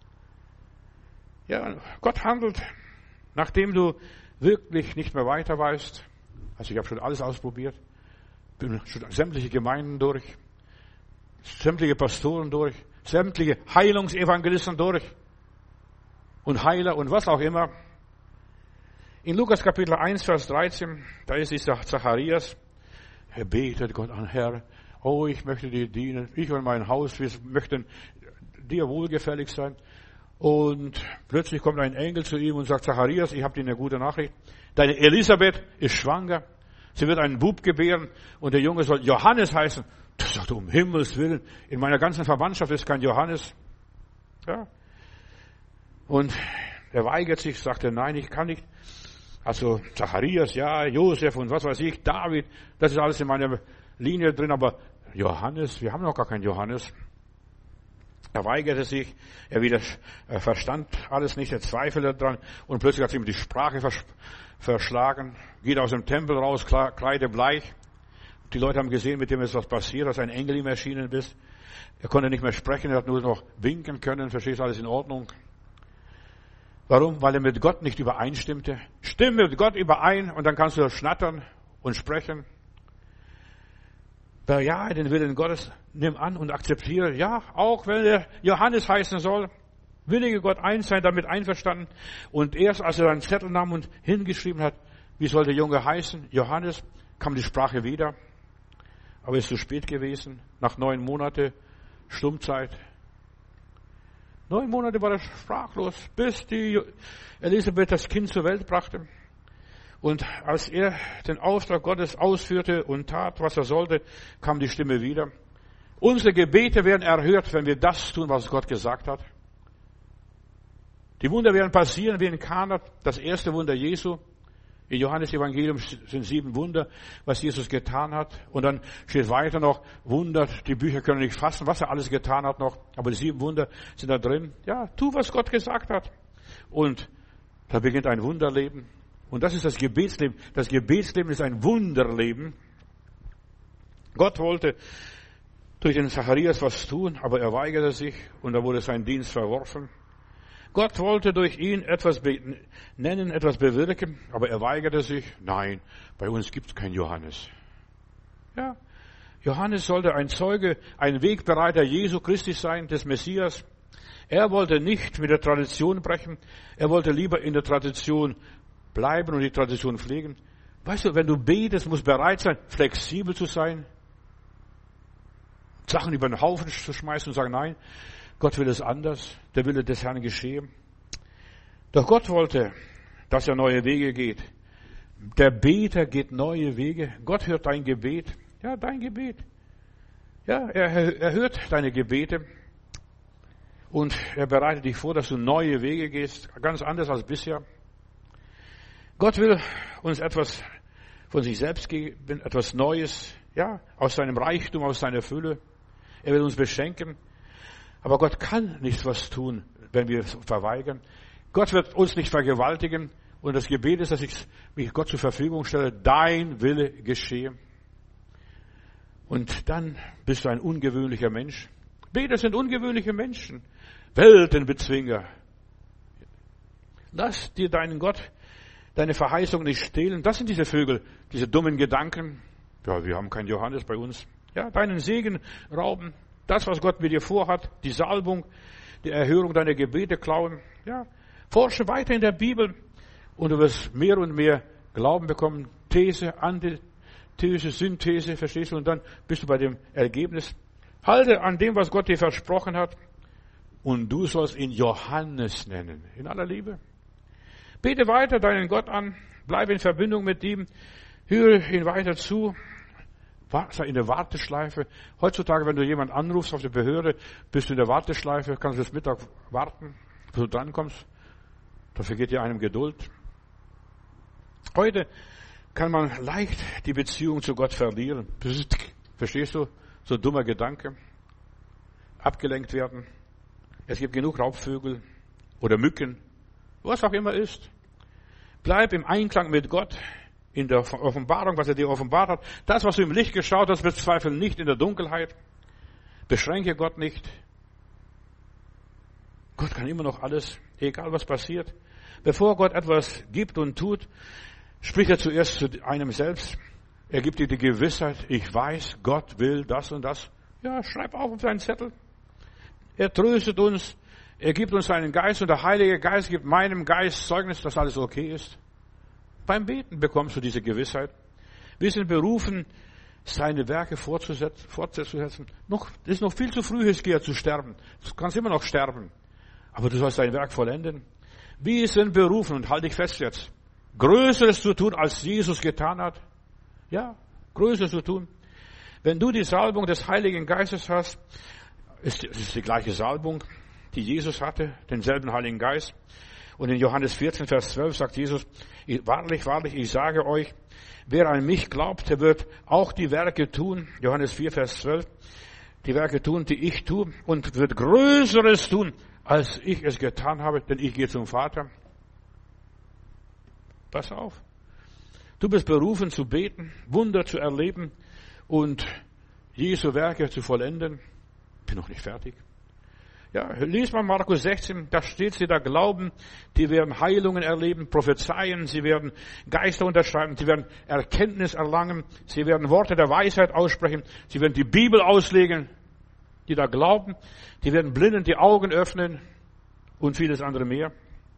Ja, Gott handelt, nachdem du wirklich nicht mehr weiter weißt. Also ich habe schon alles ausprobiert. bin schon sämtliche Gemeinden durch, sämtliche Pastoren durch, sämtliche Heilungsevangelisten durch und Heiler und was auch immer. In Lukas Kapitel eins, Vers dreizehn, da ist dieser Zacharias. Er betet Gott an, Herr, oh, ich möchte dir dienen, ich und mein Haus, wir möchten dir wohlgefällig sein. Und plötzlich kommt ein Engel zu ihm und sagt, Zacharias, ich habe dir eine gute Nachricht. Deine Elisabeth ist schwanger. Sie wird einen Bub gebären und der Junge soll Johannes heißen. Das sagt, um Himmels Willen, in meiner ganzen Verwandtschaft ist kein Johannes. Ja. Und er weigert sich, sagt er, nein, ich kann nicht. Also Zacharias, ja, Josef und was weiß ich, David, das ist alles in meiner Linie drin, aber Johannes, wir haben noch gar keinen Johannes. Er weigerte sich, er wieder er verstand alles nicht, er zweifelte dran und plötzlich hat ihm die Sprache vers- verschlagen, geht aus dem Tempel raus, kreidebleich. Die Leute haben gesehen, mit dem ist was passiert, dass ein Engel ihm erschienen ist. Er konnte nicht mehr sprechen, er hat nur noch winken können, verstehst du, alles in Ordnung. Warum? Weil er mit Gott nicht übereinstimmte. Stimme mit Gott überein und dann kannst du schnattern und sprechen. Ja, den Willen Gottes, nimm an und akzeptiere. Ja, auch wenn er Johannes heißen soll, willige Gott eins sein, damit einverstanden. Und erst als er einen Zettel nahm und hingeschrieben hat, wie soll der Junge heißen, Johannes, kam die Sprache wieder. Aber es ist zu spät gewesen. Nach neun Monaten Stummzeit. Neun Monate war er sprachlos, bis die Elisabeth das Kind zur Welt brachte. Und als er den Auftrag Gottes ausführte und tat, was er sollte, kam die Stimme wieder. Unsere Gebete werden erhört, wenn wir das tun, was Gott gesagt hat. Die Wunder werden passieren wie in Kana, das erste Wunder Jesu. Im Johannes Evangelium sind sieben Wunder, was Jesus getan hat. Und dann steht weiter noch Wunder, die Bücher können nicht fassen, was er alles getan hat noch. Aber die sieben Wunder sind da drin. Ja, tu, was Gott gesagt hat. Und da beginnt ein Wunderleben. Und das ist das Gebetsleben. Das Gebetsleben ist ein Wunderleben. Gott wollte durch den Zacharias was tun, aber er weigerte sich und da wurde sein Dienst verworfen. Gott wollte durch ihn etwas nennen, etwas bewirken, aber er weigerte sich. Nein, bei uns gibt es keinen Johannes. Ja, Johannes sollte ein Zeuge, ein Wegbereiter Jesu Christi sein, des Messias. Er wollte nicht mit der Tradition brechen. Er wollte lieber in der Tradition bleiben und die Tradition pflegen. Weißt du, wenn du betest, musst du bereit sein, flexibel zu sein, Sachen über den Haufen zu schmeißen und sagen, nein, Gott will es anders, der Wille des Herrn geschehe. Doch Gott wollte, dass er neue Wege geht. Der Beter geht neue Wege. Gott hört dein Gebet. Ja, dein Gebet. Ja, er, er hört deine Gebete. Und er bereitet dich vor, dass du neue Wege gehst, ganz anders als bisher. Gott will uns etwas von sich selbst geben, etwas Neues, ja, aus seinem Reichtum, aus seiner Fülle. Er will uns beschenken. Aber Gott kann nicht was tun, wenn wir es verweigern. Gott wird uns nicht vergewaltigen. Und das Gebet ist, dass ich mich Gott zur Verfügung stelle. Dein Wille geschehe. Und dann bist du ein ungewöhnlicher Mensch. Beter sind ungewöhnliche Menschen. Weltenbezwinger. Lass dir deinen Gott, deine Verheißung nicht stehlen. Das sind diese Vögel, diese dummen Gedanken. Ja, wir haben keinen Johannes bei uns. Ja, deinen Segen rauben. Das, was Gott mit dir vorhat, die Salbung, die Erhörung deiner Gebete klauen. Ja, forsche weiter in der Bibel und du wirst mehr und mehr Glauben bekommen. These, Antithese, Synthese, verstehst du? Und dann bist du bei dem Ergebnis. Halte an dem, was Gott dir versprochen hat. Und du sollst ihn Johannes nennen. In aller Liebe. Bete weiter deinen Gott an. Bleib in Verbindung mit ihm. Höre ihn weiter zu. Sei in der Warteschleife. Heutzutage, wenn du jemanden anrufst auf der Behörde, bist du in der Warteschleife, kannst du bis Mittag warten, bis du drankommst. Da vergeht dir einem Geduld. Heute kann man leicht die Beziehung zu Gott verlieren. Verstehst du? So ein dummer Gedanke. Abgelenkt werden. Es gibt genug Raubvögel oder Mücken, was auch immer ist. Bleib im Einklang mit Gott. In der Offenbarung, was er dir offenbart hat. Das, was du im Licht geschaut hast, bezweifle nicht in der Dunkelheit. Beschränke Gott nicht. Gott kann immer noch alles, egal was passiert. Bevor Gott etwas gibt und tut, spricht er zuerst zu einem selbst. Er gibt dir die Gewissheit, ich weiß, Gott will das und das. Ja, schreib auf auf deinen Zettel. Er tröstet uns, er gibt uns seinen Geist und der Heilige Geist gibt meinem Geist Zeugnis, dass alles okay ist. Beim Beten bekommst du diese Gewissheit. Wir sind berufen, seine Werke fortzusetzen. Noch, es ist noch viel zu früh, Hiskia, zu sterben. Du kannst immer noch sterben. Aber du sollst dein Werk vollenden. Wir sind berufen, und halte dich fest jetzt, Größeres zu tun, als Jesus getan hat. Ja, Größeres zu tun. Wenn du die Salbung des Heiligen Geistes hast, ist es die gleiche Salbung, die Jesus hatte, denselben Heiligen Geist. Und in Johannes vierzehn, Vers zwölf sagt Jesus, wahrlich, wahrlich, ich sage euch, wer an mich glaubt, der wird auch die Werke tun, Johannes vier, Vers zwölf, die Werke tun, die ich tue, und wird Größeres tun, als ich es getan habe, denn ich gehe zum Vater. Pass auf. Du bist berufen zu beten, Wunder zu erleben und Jesu Werke zu vollenden. Bin noch nicht fertig. Ja, lies mal Markus sechzehn, da steht, sie da glauben, die werden Heilungen erleben, prophezeien, sie werden Geister unterschreiben, sie werden Erkenntnis erlangen, sie werden Worte der Weisheit aussprechen, sie werden die Bibel auslegen, die da glauben, die werden Blinden die Augen öffnen und vieles andere mehr.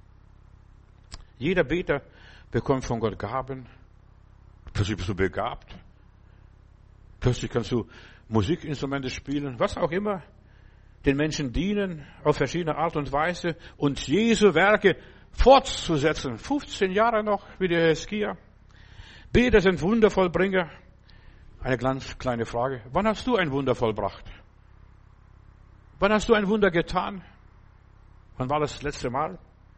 Jeder Beter bekommt von Gott Gaben. Plötzlich bist du begabt. Plötzlich kannst du Musikinstrumente spielen, was auch immer. Den Menschen dienen auf verschiedene Art und Weise und Jesu Werke fortzusetzen. fünfzehn Jahre noch wie der Hiskia. Beter sind Wundervollbringer. Eine ganz kleine Frage. Wann hast du ein Wunder vollbracht? Wann hast du ein Wunder getan? Wann war das, das letzte Mal?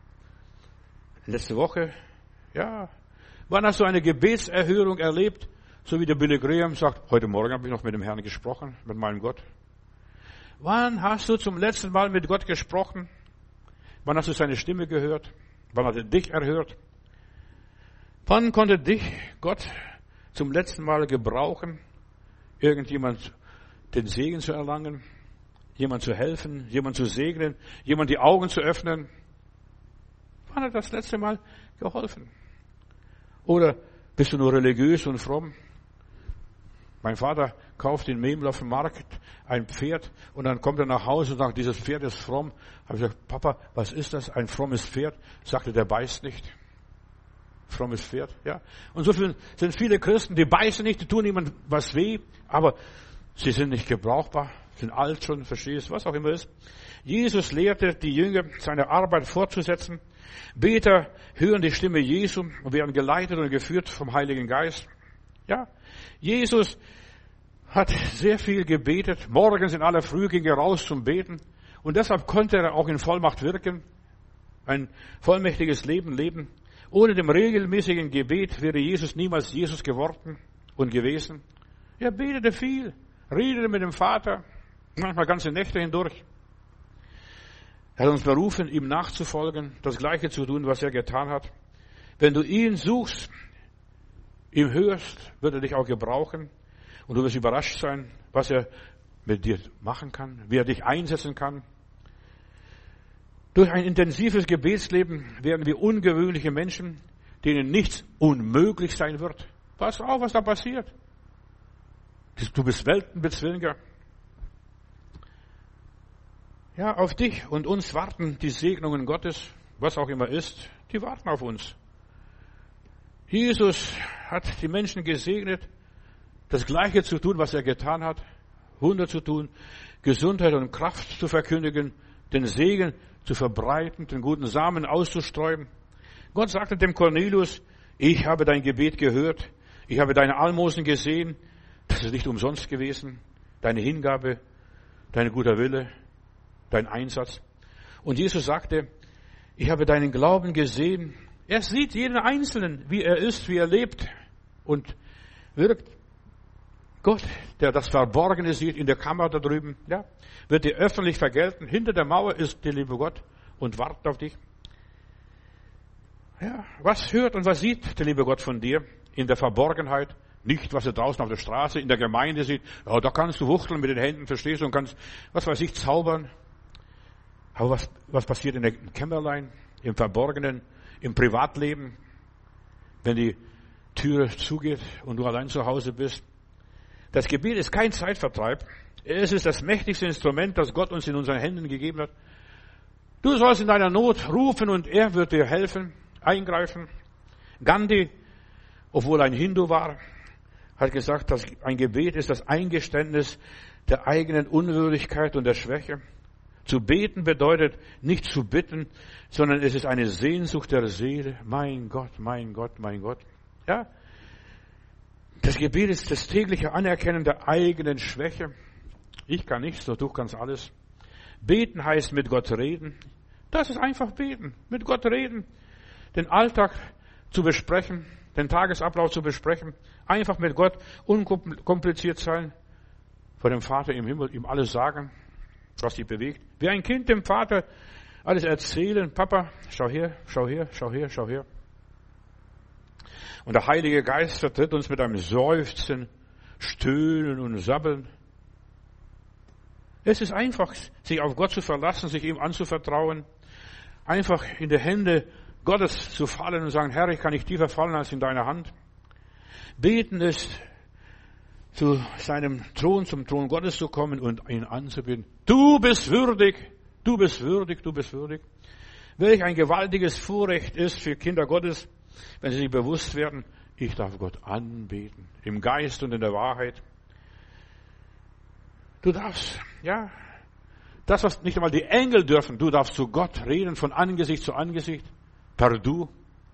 Letzte Woche? Ja. Wann hast du eine Gebetserhörung erlebt? So wie der Billy Graham sagt, heute Morgen habe ich noch mit dem Herrn gesprochen, mit meinem Gott. Wann hast du zum letzten Mal mit Gott gesprochen? Wann hast du seine Stimme gehört? Wann hat er dich erhört? Wann konnte dich Gott zum letzten Mal gebrauchen, irgendjemand den Segen zu erlangen, jemand zu helfen, jemand zu segnen, jemand die Augen zu öffnen? Wann hat das letzte Mal geholfen? Oder bist du nur religiös und fromm? Mein Vater kauft in Memel auf dem Markt ein Pferd und dann kommt er nach Hause und sagt, dieses Pferd ist fromm. Habe ich gesagt, Papa, was ist das? Ein frommes Pferd? Sagte, der beißt nicht. Frommes Pferd, ja. Und so viel sind viele Christen, die beißen nicht, die tun niemandem was weh, aber sie sind nicht gebrauchbar, sind alt schon, verstehst, was auch immer ist. Jesus lehrte die Jünger, seine Arbeit fortzusetzen. Beter hören die Stimme Jesu und werden geleitet und geführt vom Heiligen Geist. Ja, Jesus hat sehr viel gebetet. Morgens in aller Früh ging er raus zum Beten. Und deshalb konnte er auch in Vollmacht wirken. Ein vollmächtiges Leben leben. Ohne dem regelmäßigen Gebet wäre Jesus niemals Jesus geworden und gewesen. Er betete viel, redete mit dem Vater, manchmal ganze Nächte hindurch. Er hat uns berufen, ihm nachzufolgen, das Gleiche zu tun, was er getan hat. Wenn du ihn suchst, ihm hörst, wird er dich auch gebrauchen. Und du wirst überrascht sein, was er mit dir machen kann, wie er dich einsetzen kann. Durch ein intensives Gebetsleben werden wir ungewöhnliche Menschen, denen nichts unmöglich sein wird. Pass auf, was da passiert. Du bist Weltenbezwinger. Ja, auf dich und uns warten die Segnungen Gottes, was auch immer ist, die warten auf uns. Jesus hat die Menschen gesegnet, das Gleiche zu tun, was er getan hat, Wunder zu tun, Gesundheit und Kraft zu verkündigen, den Segen zu verbreiten, den guten Samen auszustreuen. Gott sagte dem Cornelius, ich habe dein Gebet gehört, ich habe deine Almosen gesehen, das ist nicht umsonst gewesen, deine Hingabe, dein guter Wille, dein Einsatz. Und Jesus sagte, ich habe deinen Glauben gesehen. Er sieht jeden Einzelnen, wie er ist, wie er lebt und wirkt. Gott, der das Verborgene sieht in der Kammer da drüben, ja, wird dir öffentlich vergelten. Hinter der Mauer ist der liebe Gott und wartet auf dich. Ja, was hört und was sieht der liebe Gott von dir in der Verborgenheit? Nicht, was er draußen auf der Straße, in der Gemeinde sieht. Ja, da kannst du wuchteln mit den Händen, verstehst du, und kannst, was weiß ich, zaubern. Aber was, was passiert in der Kämmerlein, im Verborgenen, im Privatleben? Wenn die Türe zugeht und du allein zu Hause bist. Das Gebet ist kein Zeitvertreib. Es ist das mächtigste Instrument, das Gott uns in unseren Händen gegeben hat. Du sollst in deiner Not rufen und er wird dir helfen, eingreifen. Gandhi, obwohl ein Hindu war, hat gesagt, dass ein Gebet ist das Eingeständnis der eigenen Unwürdigkeit und der Schwäche. Zu beten bedeutet nicht zu bitten, sondern es ist eine Sehnsucht der Seele. Mein Gott, mein Gott, mein Gott. Ja, das Gebet ist das tägliche Anerkennen der eigenen Schwäche. Ich kann nichts, doch du kannst alles. Beten heißt mit Gott reden. Das ist einfach beten, mit Gott reden. Den Alltag zu besprechen, den Tagesablauf zu besprechen. Einfach mit Gott unkompliziert sein. Vor dem Vater im Himmel ihm alles sagen, was dich bewegt. Wie ein Kind dem Vater alles erzählen. Papa, schau her, schau her, schau her, schau her. Und der Heilige Geist vertritt uns mit einem Seufzen, Stöhnen und Sabbeln. Es ist einfach, sich auf Gott zu verlassen, sich ihm anzuvertrauen, einfach in die Hände Gottes zu fallen und sagen, Herr, ich kann nicht tiefer fallen als in deiner Hand. Beten ist, zu seinem Thron, zum Thron Gottes zu kommen und ihn anzubeten. Du bist würdig, du bist würdig, du bist würdig. Welch ein gewaltiges Vorrecht ist für Kinder Gottes, wenn sie sich bewusst werden, ich darf Gott anbeten, im Geist und in der Wahrheit. Du darfst, ja, das, was nicht einmal die Engel dürfen, du darfst zu Gott reden, von Angesicht zu Angesicht, per Du.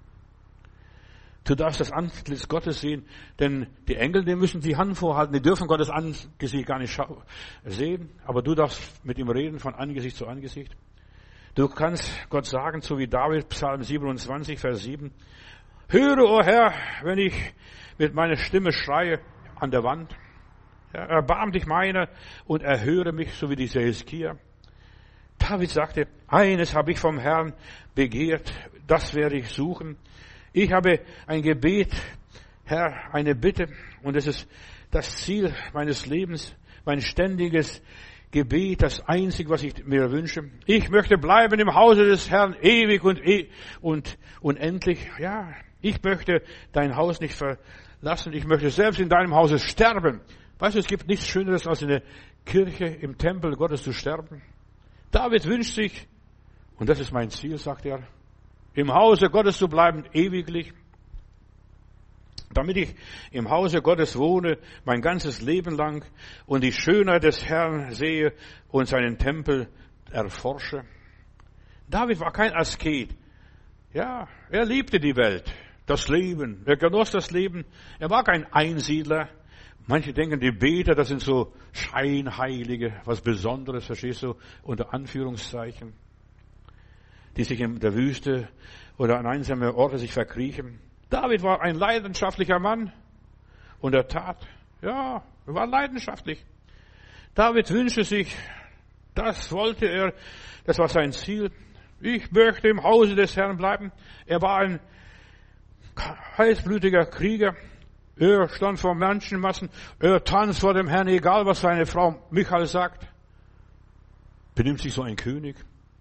Du darfst das Antlitz Gottes sehen, denn die Engel, die müssen die Hand vorhalten, die dürfen Gottes Angesicht gar nicht sehen, aber du darfst mit ihm reden, von Angesicht zu Angesicht. Du kannst Gott sagen, so wie David, Psalm siebenundzwanzig, Vers sieben, höre, o oh Herr, wenn ich mit meiner Stimme schreie an der Wand. Ja, erbarm dich meiner und erhöre mich, so wie dieser Hiskia. David sagte, eines habe ich vom Herrn begehrt, das werde ich suchen. Ich habe ein Gebet, Herr, eine Bitte, und es ist das Ziel meines Lebens, mein ständiges Gebet, das Einzige, was ich mir wünsche. Ich möchte bleiben im Hause des Herrn ewig und, e- und unendlich. Ja, ich möchte dein Haus nicht verlassen. Ich möchte selbst in deinem Hause sterben. Weißt du, es gibt nichts Schöneres, als in der Kirche, im Tempel Gottes zu sterben. David wünscht sich, und das ist mein Ziel, sagt er, im Hause Gottes zu bleiben, ewiglich. Damit ich im Hause Gottes wohne, mein ganzes Leben lang, und die Schönheit des Herrn sehe und seinen Tempel erforsche. David war kein Asket. Ja, er liebte die Welt, das Leben. Er genoss das Leben. Er war kein Einsiedler. Manche denken, die Beter, das sind so Scheinheilige, was Besonderes, verstehst du, unter Anführungszeichen, die sich in der Wüste oder an einsame Orte sich verkriechen. David war ein leidenschaftlicher Mann und er tat, ja, er war leidenschaftlich. David wünschte sich, das wollte er, das war sein Ziel. Ich möchte im Hause des Herrn bleiben. Er war ein heißblütiger Krieger. Er stand vor Menschenmassen. Er tanzt vor dem Herrn, egal was seine Frau Michal sagt. Benimmt sich so ein König.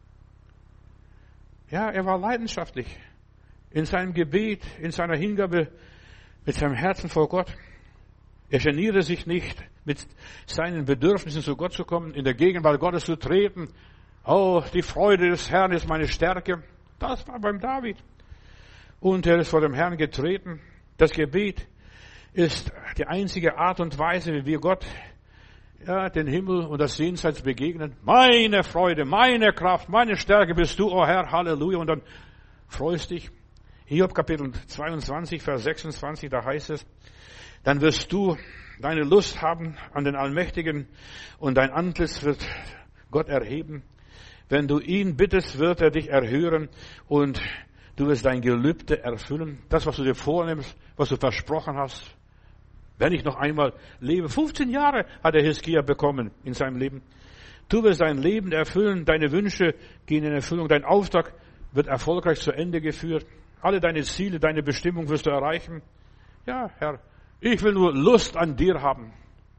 Ja, er war leidenschaftlich. In seinem Gebet, in seiner Hingabe, mit seinem Herzen vor Gott. Er genierte sich nicht, mit seinen Bedürfnissen zu Gott zu kommen, in der Gegenwart Gottes zu treten. Oh, die Freude des Herrn ist meine Stärke. Das war beim David. Und er ist vor dem Herrn getreten. Das Gebet ist die einzige Art und Weise, wie wir Gott, ja, den Himmel und das Jenseits begegnen. Meine Freude, meine Kraft, meine Stärke bist du, o oh Herr, Halleluja. Und dann freust dich. Hiob Kapitel zweiundzwanzig, Vers sechsundzwanzig, da heißt es, dann wirst du deine Lust haben an den Allmächtigen und dein Antlitz wird Gott erheben. Wenn du ihn bittest, wird er dich erhören und du wirst dein Gelübde erfüllen. Das, was du dir vornimmst, was du versprochen hast. Wenn ich noch einmal lebe. fünfzehn Jahre hat der Hiskia bekommen in seinem Leben. Du wirst dein Leben erfüllen, deine Wünsche gehen in Erfüllung, dein Auftrag wird erfolgreich zu Ende geführt. Alle deine Ziele, deine Bestimmung wirst du erreichen. Ja, Herr, ich will nur Lust an dir haben.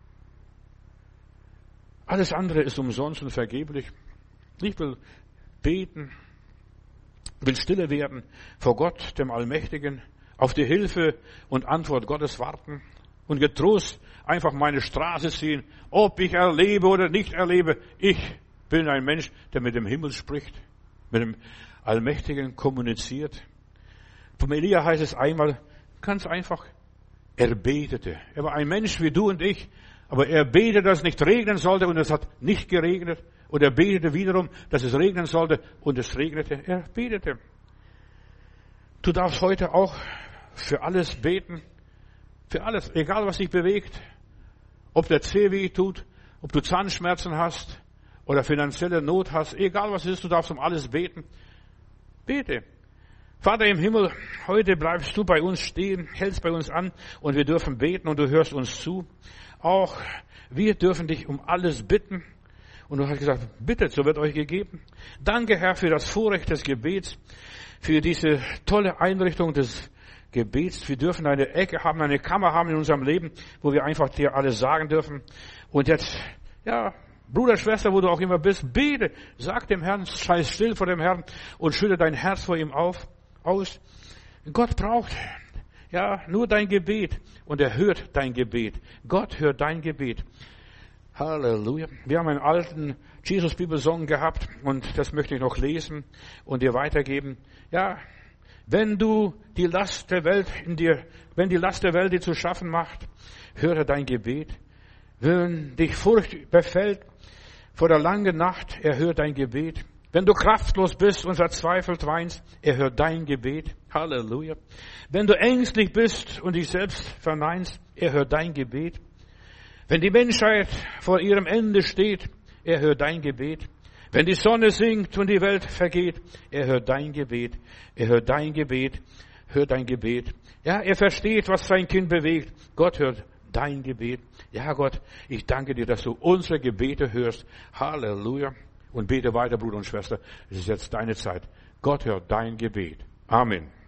Alles andere ist umsonst und vergeblich. Ich will beten, will stille werden vor Gott, dem Allmächtigen, auf die Hilfe und Antwort Gottes warten und getrost einfach meine Straße ziehen, ob ich erlebe oder nicht erlebe. Ich bin ein Mensch, der mit dem Himmel spricht, mit dem Allmächtigen kommuniziert. Vom Elia heißt es einmal, ganz einfach, er betete. Er war ein Mensch wie du und ich, aber er betete, dass es nicht regnen sollte und es hat nicht geregnet. Und er betete wiederum, dass es regnen sollte und es regnete. Er betete. Du darfst heute auch für alles beten. Für alles, egal was dich bewegt. Ob der Zeh weh tut, ob du Zahnschmerzen hast oder finanzielle Not hast. Egal was es ist, du darfst um alles beten. Bete. Vater im Himmel, heute bleibst du bei uns stehen, hältst bei uns an und wir dürfen beten und du hörst uns zu. Auch wir dürfen dich um alles bitten. Und du hast gesagt, bittet, so wird euch gegeben. Danke, Herr, für das Vorrecht des Gebets, für diese tolle Einrichtung des Gebets. Wir dürfen eine Ecke haben, eine Kammer haben in unserem Leben, wo wir einfach dir alles sagen dürfen. Und jetzt, ja, Bruder, Schwester, wo du auch immer bist, bete, sag dem Herrn, sei still vor dem Herrn und schütte dein Herz vor ihm auf, aus. Gott braucht, ja, nur dein Gebet und er hört dein Gebet. Gott hört dein Gebet. Halleluja. Wir haben einen alten Jesus-Bibel-Song gehabt und das möchte ich noch lesen und dir weitergeben. Ja, wenn du die Last der Welt in dir, wenn die Last der Welt dir zu schaffen macht, höre dein Gebet. Wenn dich Furcht befällt vor der langen Nacht, er hört dein Gebet. Wenn du kraftlos bist und verzweifelt weinst, er hört dein Gebet. Halleluja. Wenn du ängstlich bist und dich selbst verneinst, er hört dein Gebet. Wenn die Menschheit vor ihrem Ende steht, er hört dein Gebet. Wenn die Sonne sinkt und die Welt vergeht, er hört dein Gebet. Er hört dein Gebet, hört dein Gebet. Ja, er versteht, was sein Kind bewegt. Gott hört dein Gebet. Ja, Gott, ich danke dir, dass du unsere Gebete hörst. Halleluja. Und bete weiter, Bruder und Schwester. Es ist jetzt deine Zeit. Gott hört dein Gebet. Amen.